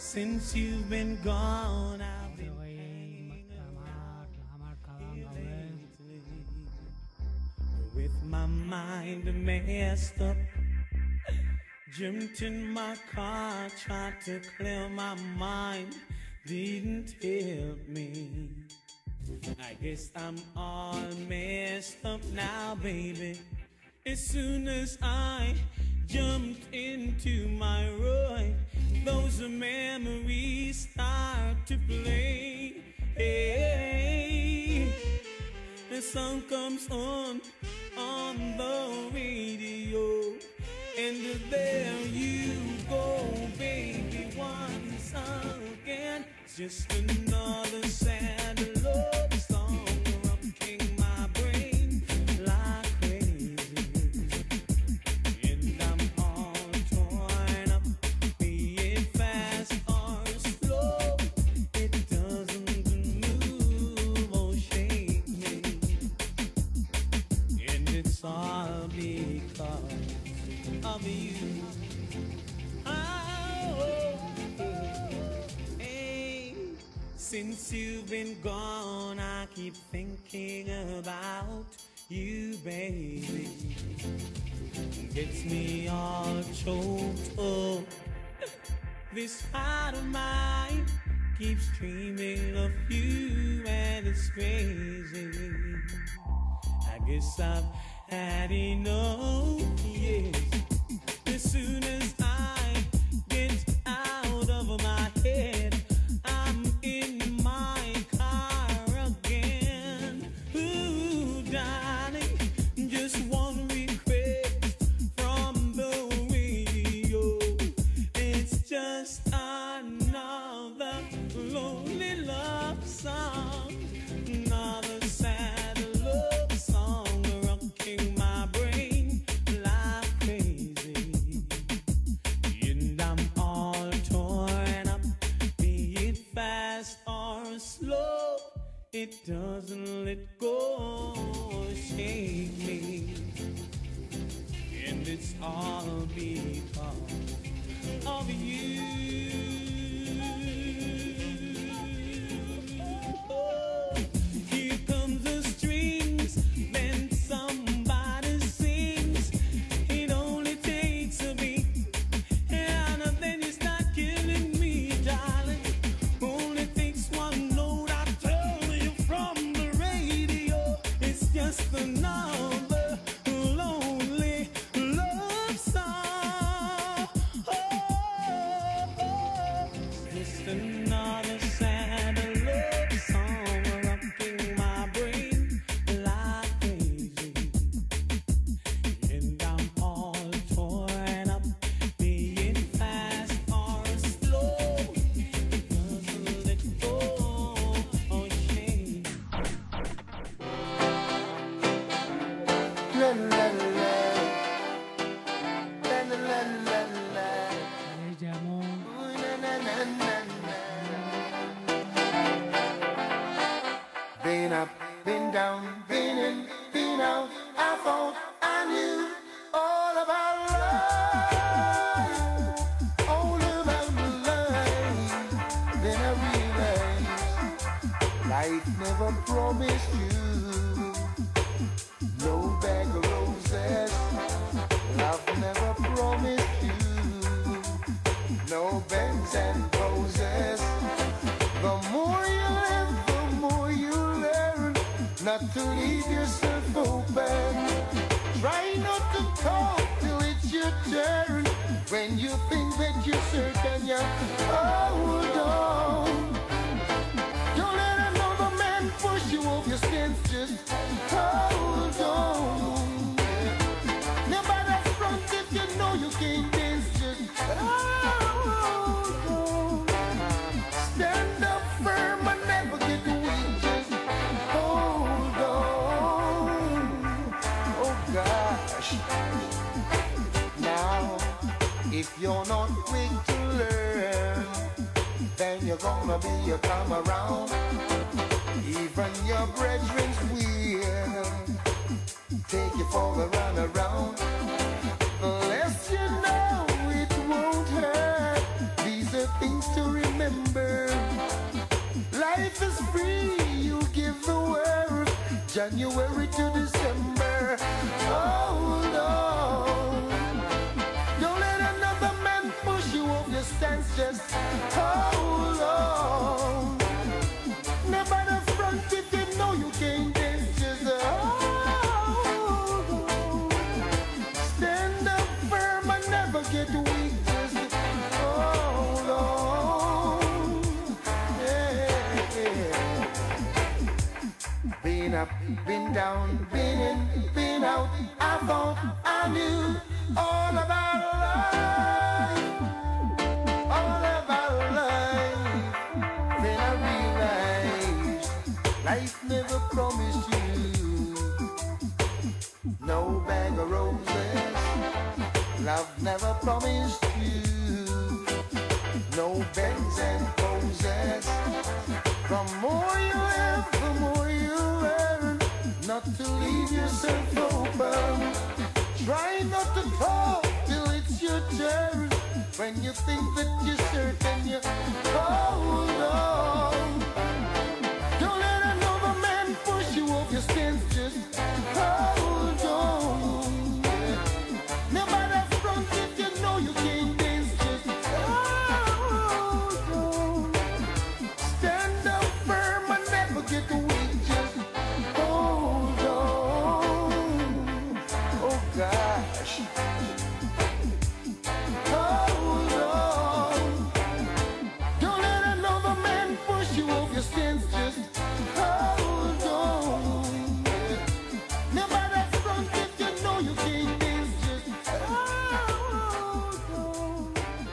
Since you've been gone, I've been with my mind messed up. Jumped in my car, tried to clear my mind, didn't help me. I guess I'm all messed up now, baby. As soon as I jumped into my ride, those memories start to play. Hey, the song comes on, on the radio, and there you go, baby, once again. It's just another sad love song rocking my brain like crazy. And I'm all torn up, be it fast or slow. It doesn't move or shake me. And it's all because of you. Oh, hey. Since you've been gone, I keep thinking about you, baby. Gets me all choked up. This heart of mine keeps dreaming of you, and it's crazy. I guess I've had enough, yes. As soon as I get out of my head, I'm in my car again. Ooh, darling, just one request from the radio. It's just another lonely love song, another sad love song rocking my brain like crazy. And I'm all torn up, be it fast or slow. It doesn't let go or shake me. And it's all because of you. Oh, here comes the strings, then somebody sings. It only takes a beat, and then you start killing me, darling. Only takes one note, I tell you, from the radio. It's just another lonely love song. Oh, oh, just another sad love song rocking my brain like crazy. And I'm all torn up, be it fast or slow. It doesn't let go or change. La la la. La la la la la. Ooh, na na na na na. Been up, been down, been in, been out. I thought I knew all about love, all about life. Then I realized life never promised you no bag of roses. Love never promised you no beds and roses. The more you live, the more you learn not to leave yourself open. Try not to talk till it's your turn. When you think that you're certain, you hold on. Don't let another man push you off your stance. Just hold on. Nobody front if you know you can't dance. Just hold on. Stand up firm and never get weak. Just hold on. Oh gosh. Now, if you're not quick to learn, then you're gonna be a come around. Even your brethren's will take you for the run around. The less you know, it won't hurt. These are things to remember. January to December. Hold on. Don't let another man push you off your stance. Just hold on. Never the front if you know you can't dance. Just hold on. Stand up firm and never get weak. Just hold on. Yeah, yeah. Been up, been down, been in, been out. I thought I knew all about life, all about life. Then I realized life never promised you no bag of roses. Love never promised you no beds and poses. The more you have, the more you learn not to leave yourself open. Try not to talk till it's your turn. When you think that you're certain, you hold on. Don't let another man push you off your stance. Just hold on. Nobody front if you know you can't dance. Just hold on. Stand up firm and never get weak. Just hold on. Oh gosh. Hold on. Don't let another man push you off your stance. Just hold on. Never that front if you know you can't dance. Just hold on.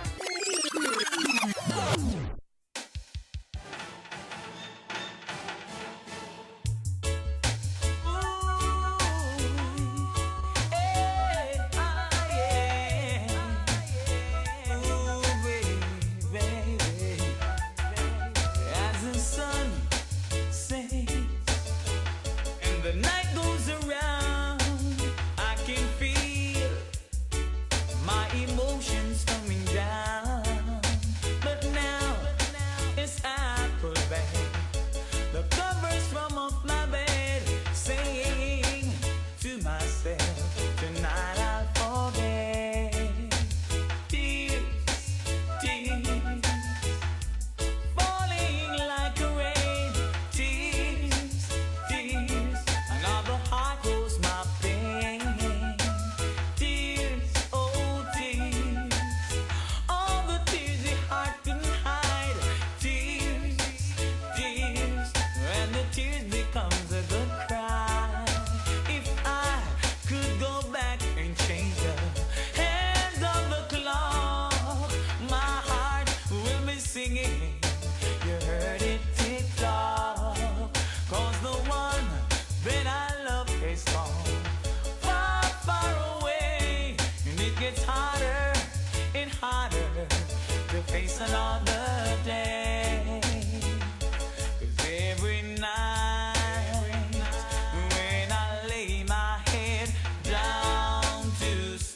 As the sun sets and the night goes around, I can feel my emotions coming down. But now, as I pull back the covers from off my bed, saying to myself, tonight I'll forget. Tears, tears, falling like a rain. Tears, tears, another heart goes my pain. Tears, oh tears, all the tears the heart couldn't hide. Tears, tears, when the tears becomes a good cry. If I could go back and change the hands of the clock, my heart will be singing. You heard it tick tock, 'cause the one that I love is gone far, far away, and it gets harder and harder to face another day. 'Cause every night when I lay my head down to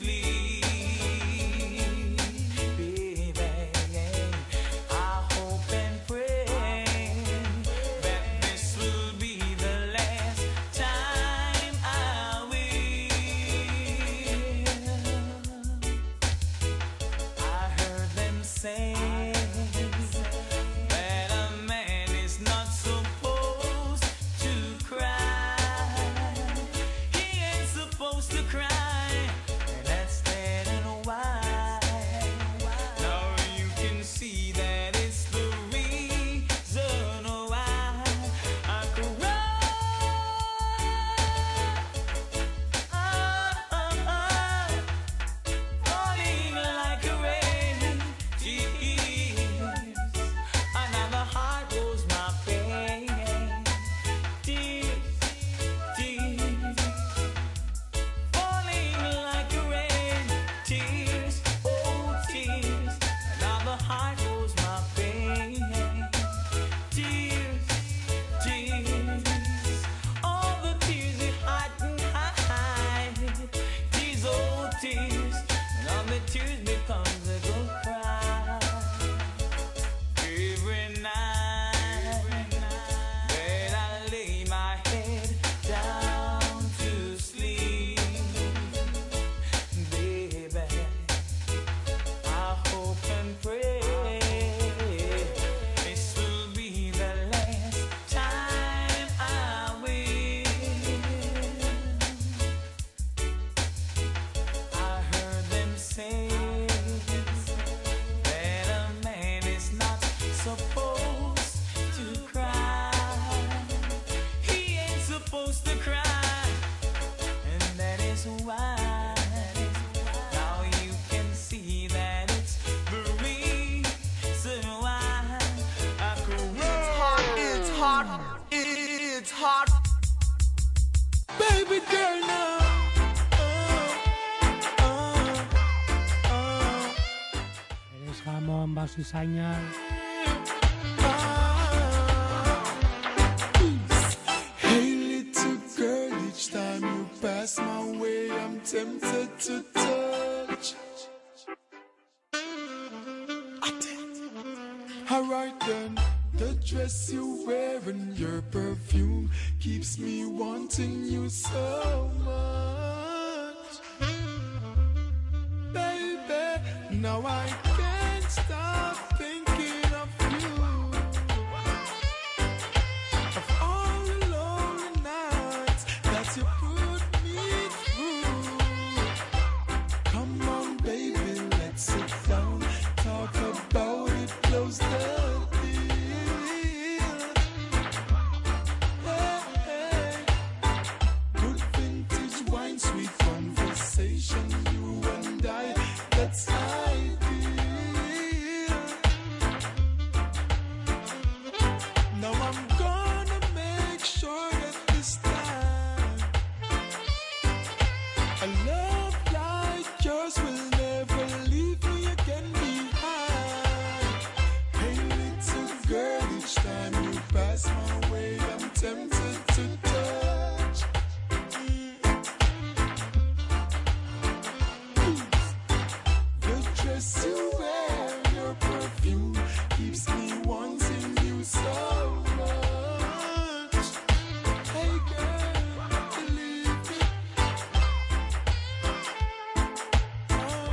sleep, baby, I hope and pray that this will be the last time I will. I heard them say kasih sayangnya. Hey little girl, each time you pass my way, I'm tempted to touch. Alright then, the dress you wear and your perfume keeps me wanting you so much. Baby, now I can't stop thinking of you. Of all the lonely nights that you put me through. Come on baby, let's sit down, talk about it, close the deal. Hey, hey. Good vintage wine, sweet conversation, you and I, that's ideal. Now I'm gonna make sure that this time a love like yours will never leave me again behind. Hey little girl, each time you pass my way, I'm tempted to touch. The dress you wear, your perfume keeps me wanting you so much. Hey girl, believe me. Oh,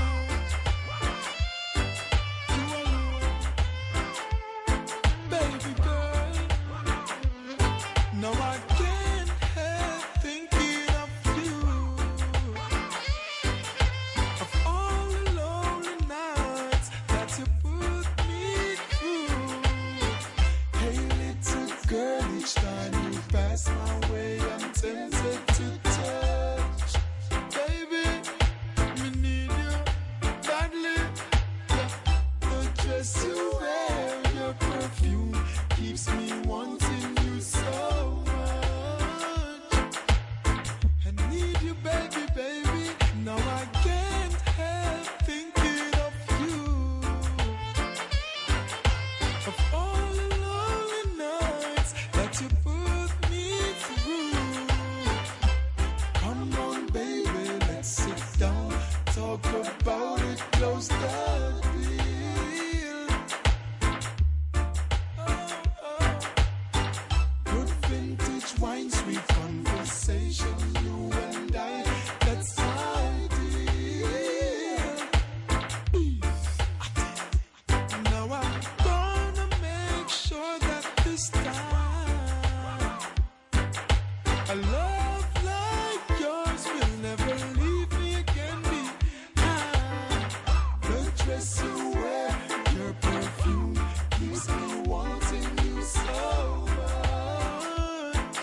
you alone, baby girl. No, I can't help thinking of you. Of all the lonely nights that you put me through. Hey little girl, each time you pass my way, I'm tempted to touch. Baby, me need you badly. Yeah. The dress you wear, your perfume keeps me wanting you so much. I need you, baby, baby. Now I can't help thinking of you. Of all the lonely nights that you put me through. Come on, baby, let's sit down, talk about it, close the deal. Oh, oh. Good vintage wine, sweet conversation, you and I, that's ideal. Now I'm gonna make sure that this time a love like yours will never leave me again behind. The dress you wear, your perfume keeps me wanting you so much.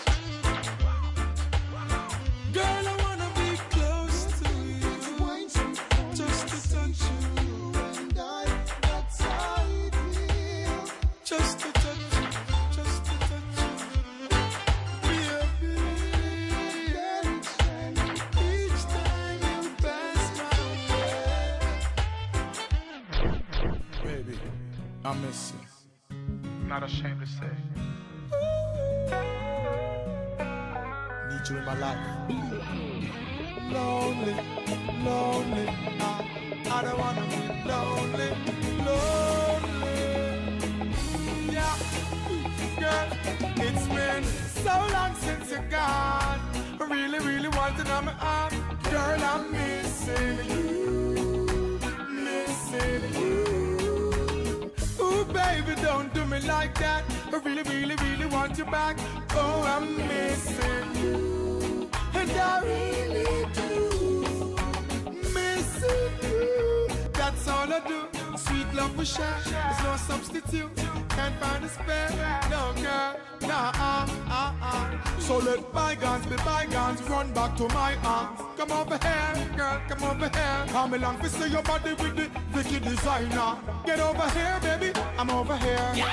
Girl, I wanna be close to you, just to touch you and I, that's ideal. Just to touch you, just to touch you. Baby, each time you pass my way. Baby, I miss you. Not ashamed to say. Need you in my life. Lonely, lonely, I, I don't wanna be lonely, lonely. Yeah, girl, it's been so long since you're gone. I really, really want to know my arm. Girl, I'm missing you, missing you. Ooh, baby, don't do me like that. I really, really, really want you back. Oh, I'm missing you, and I really do. Missing you, that's all I do. Sweet love we share, there's no substitute. Can't find a spare, no girl, nah, ah, ah, ah. So let bygones be bygones, run back to my arms. Come over here, girl, come over here. Come along to see your body with the Vicky designer. Get over here, baby, I'm over here.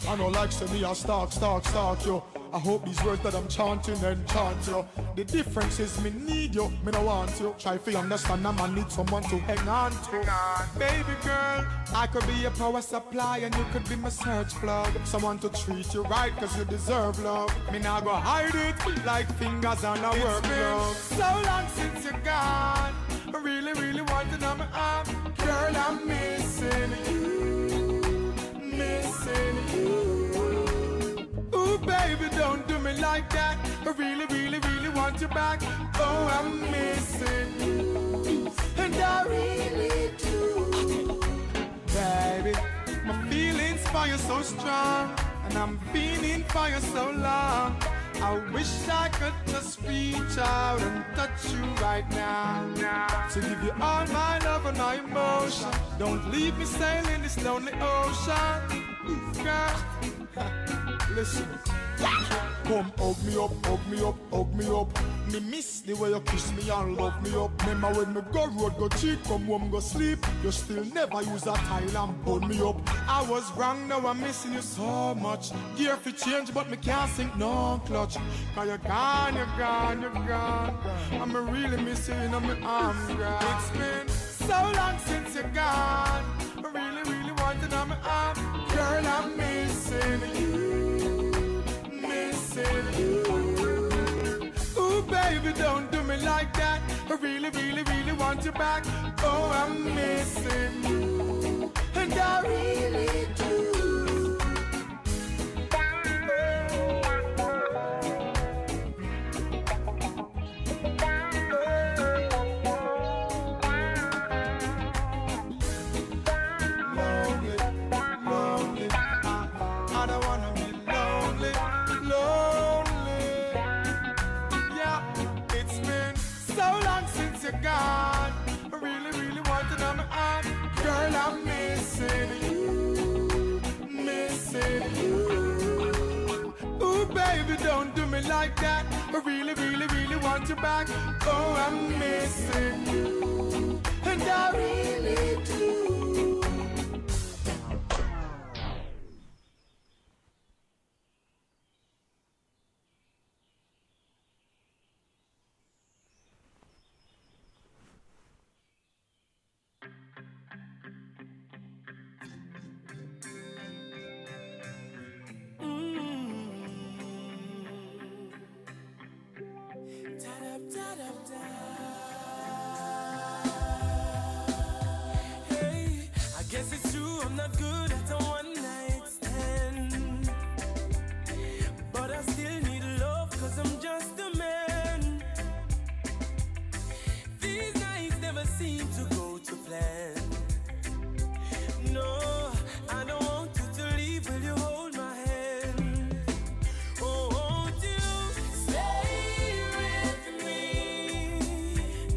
I know like say me a stalk, stalk, stalk you. I hope these words that I'm chanting enchant you. The difference is me need you, me no want you. Try to understand I'm I need someone to hang on to. Baby girl, I could be your power supply and you could be my search plug. Someone to treat you right cause you deserve love. Me now go hide it like fingers on a work glove. So long since you're gone, I really, really want to know my arm. Girl, I'm missing you, missing you. Ooh, baby, don't do me like that. I really, really, really want you back. Oh, I'm missing you, and I really do. Baby, my feelings for you so strong, and I'm feeling for you so long. I wish I could just reach out and touch you right now, now. To give you all my love and my emotion. Don't leave me sailing this lonely ocean. Girl, listen. Come hug me up, hug me up, hug me up. Me miss the way you kiss me and love me up. Remember when me go road, go cheat, come home, go sleep. You still never use a tile and burn me up. I was wrong, now I'm missing you so much. Gear for change, but me can't sink no clutch. Cause you're gone, you're gone, you're gone. I'm really miss you in my arms, girl. It's been so long since you're gone. I really, really want to know my arms. Girl, I'm missing you, missing you. Ooh, baby, don't do me like that. I really, really, really want you back. Oh, I'm missing you, and I really do. God, I really, really want to know my arm. Girl, I'm missing you, missing you. Ooh, baby, don't do me like that. I really, really, really want you back. Oh, I'm missing you, and I really do. Hey, I guess it's true, I'm not good at a one night stand, but I still need love cause I'm just a man. These nights never seem to go to plan. No, I don't want you to leave, will you hold my hand? Oh, won't you stay with me?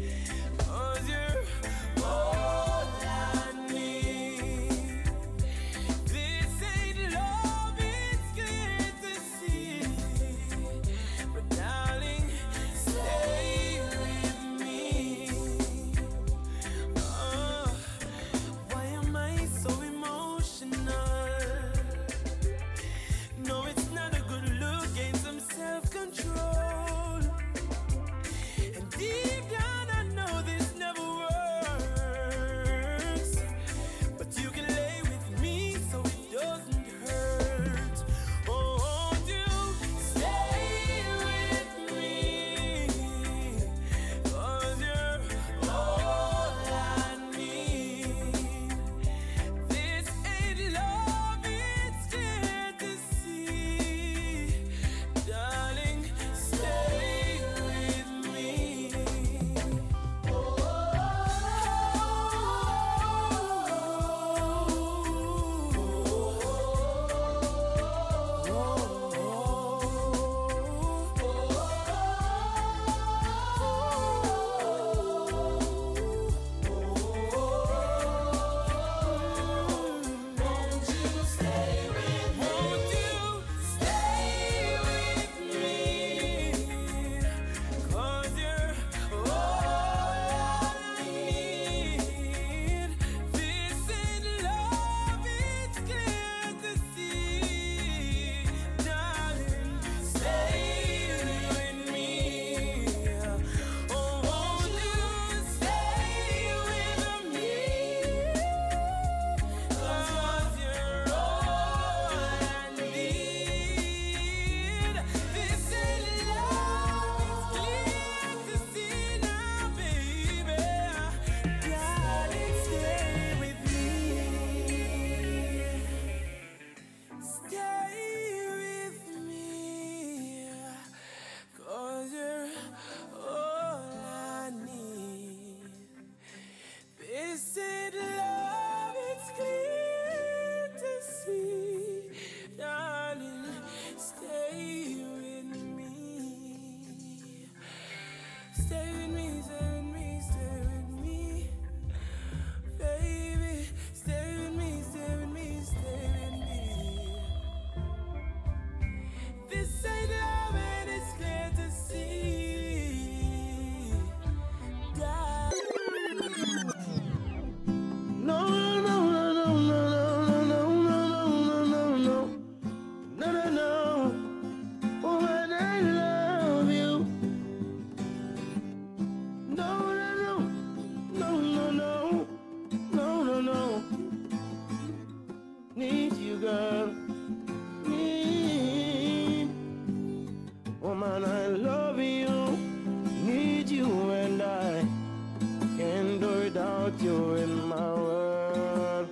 without you in my world,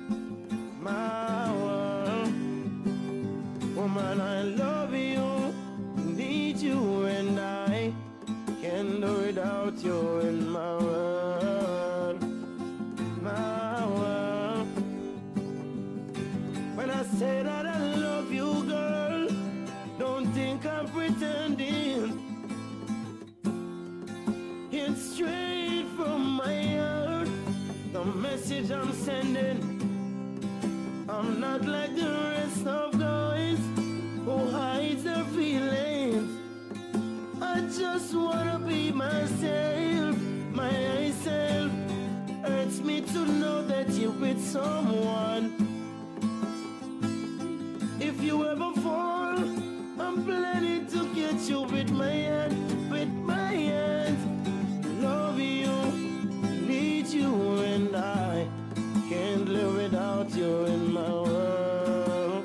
my world. Woman, I love you, need you, and I can't do without you in my world, my world. When I say that I love you, girl, don't think I'm pretending. It's straight from my heart, the message I'm sending. I'm not like the rest of guys who hides their feelings. I just wanna be myself, myself. Hurts me to know that you're with someone. If you ever fall, I'm planning to get you with my hand, with my hands. Love you, need you, and I can't live without you in my world,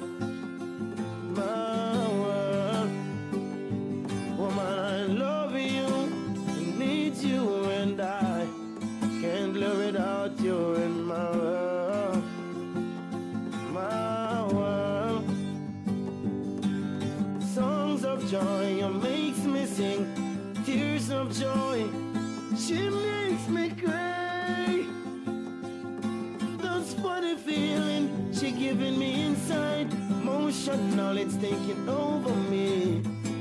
my world. Woman, I love you, need you, and I can't live without you in my world, my world. Songs of joy makes me sing, tears of joy, she makes me cry. Those funny feeling she giving me inside, emotional, it's taking over me.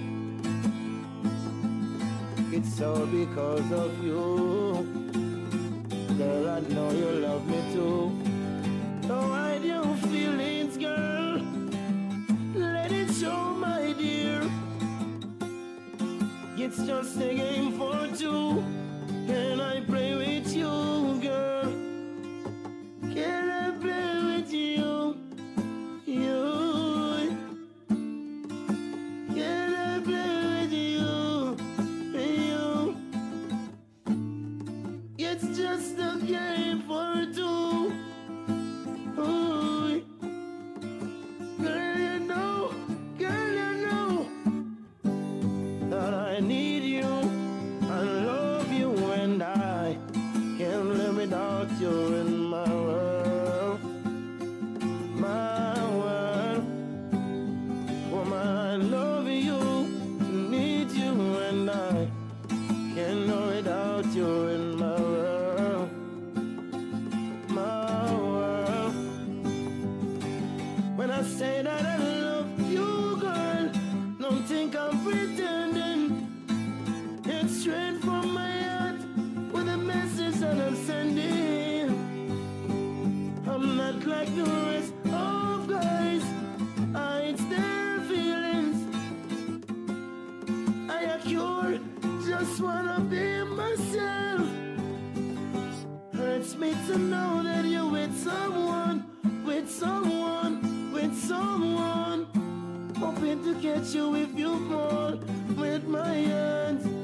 It's all because of you. Girl, I know you love me too. Don't hide your feelings, girl. Let it show, my dear. It's just a game for two. Can I play with you, girl? Can I play with you? You. Can I play with you? You. It's just a game for two. Ooh. Girl, you know, girl, you know that I need you, I love you, and I can't live without you in my world, my world. Woman, I love you, need you, and I can't live without you in my world, my world. When I say that I love you, girl, don't think I'm pretending. It's straight from my heart with a message that I'm sending. I'm not like the rest of guys, I hide their feelings. I accure, just wanna be myself. Hurts me to know that you're with someone, with someone, with someone. Hoping to catch you if you fall with my hands.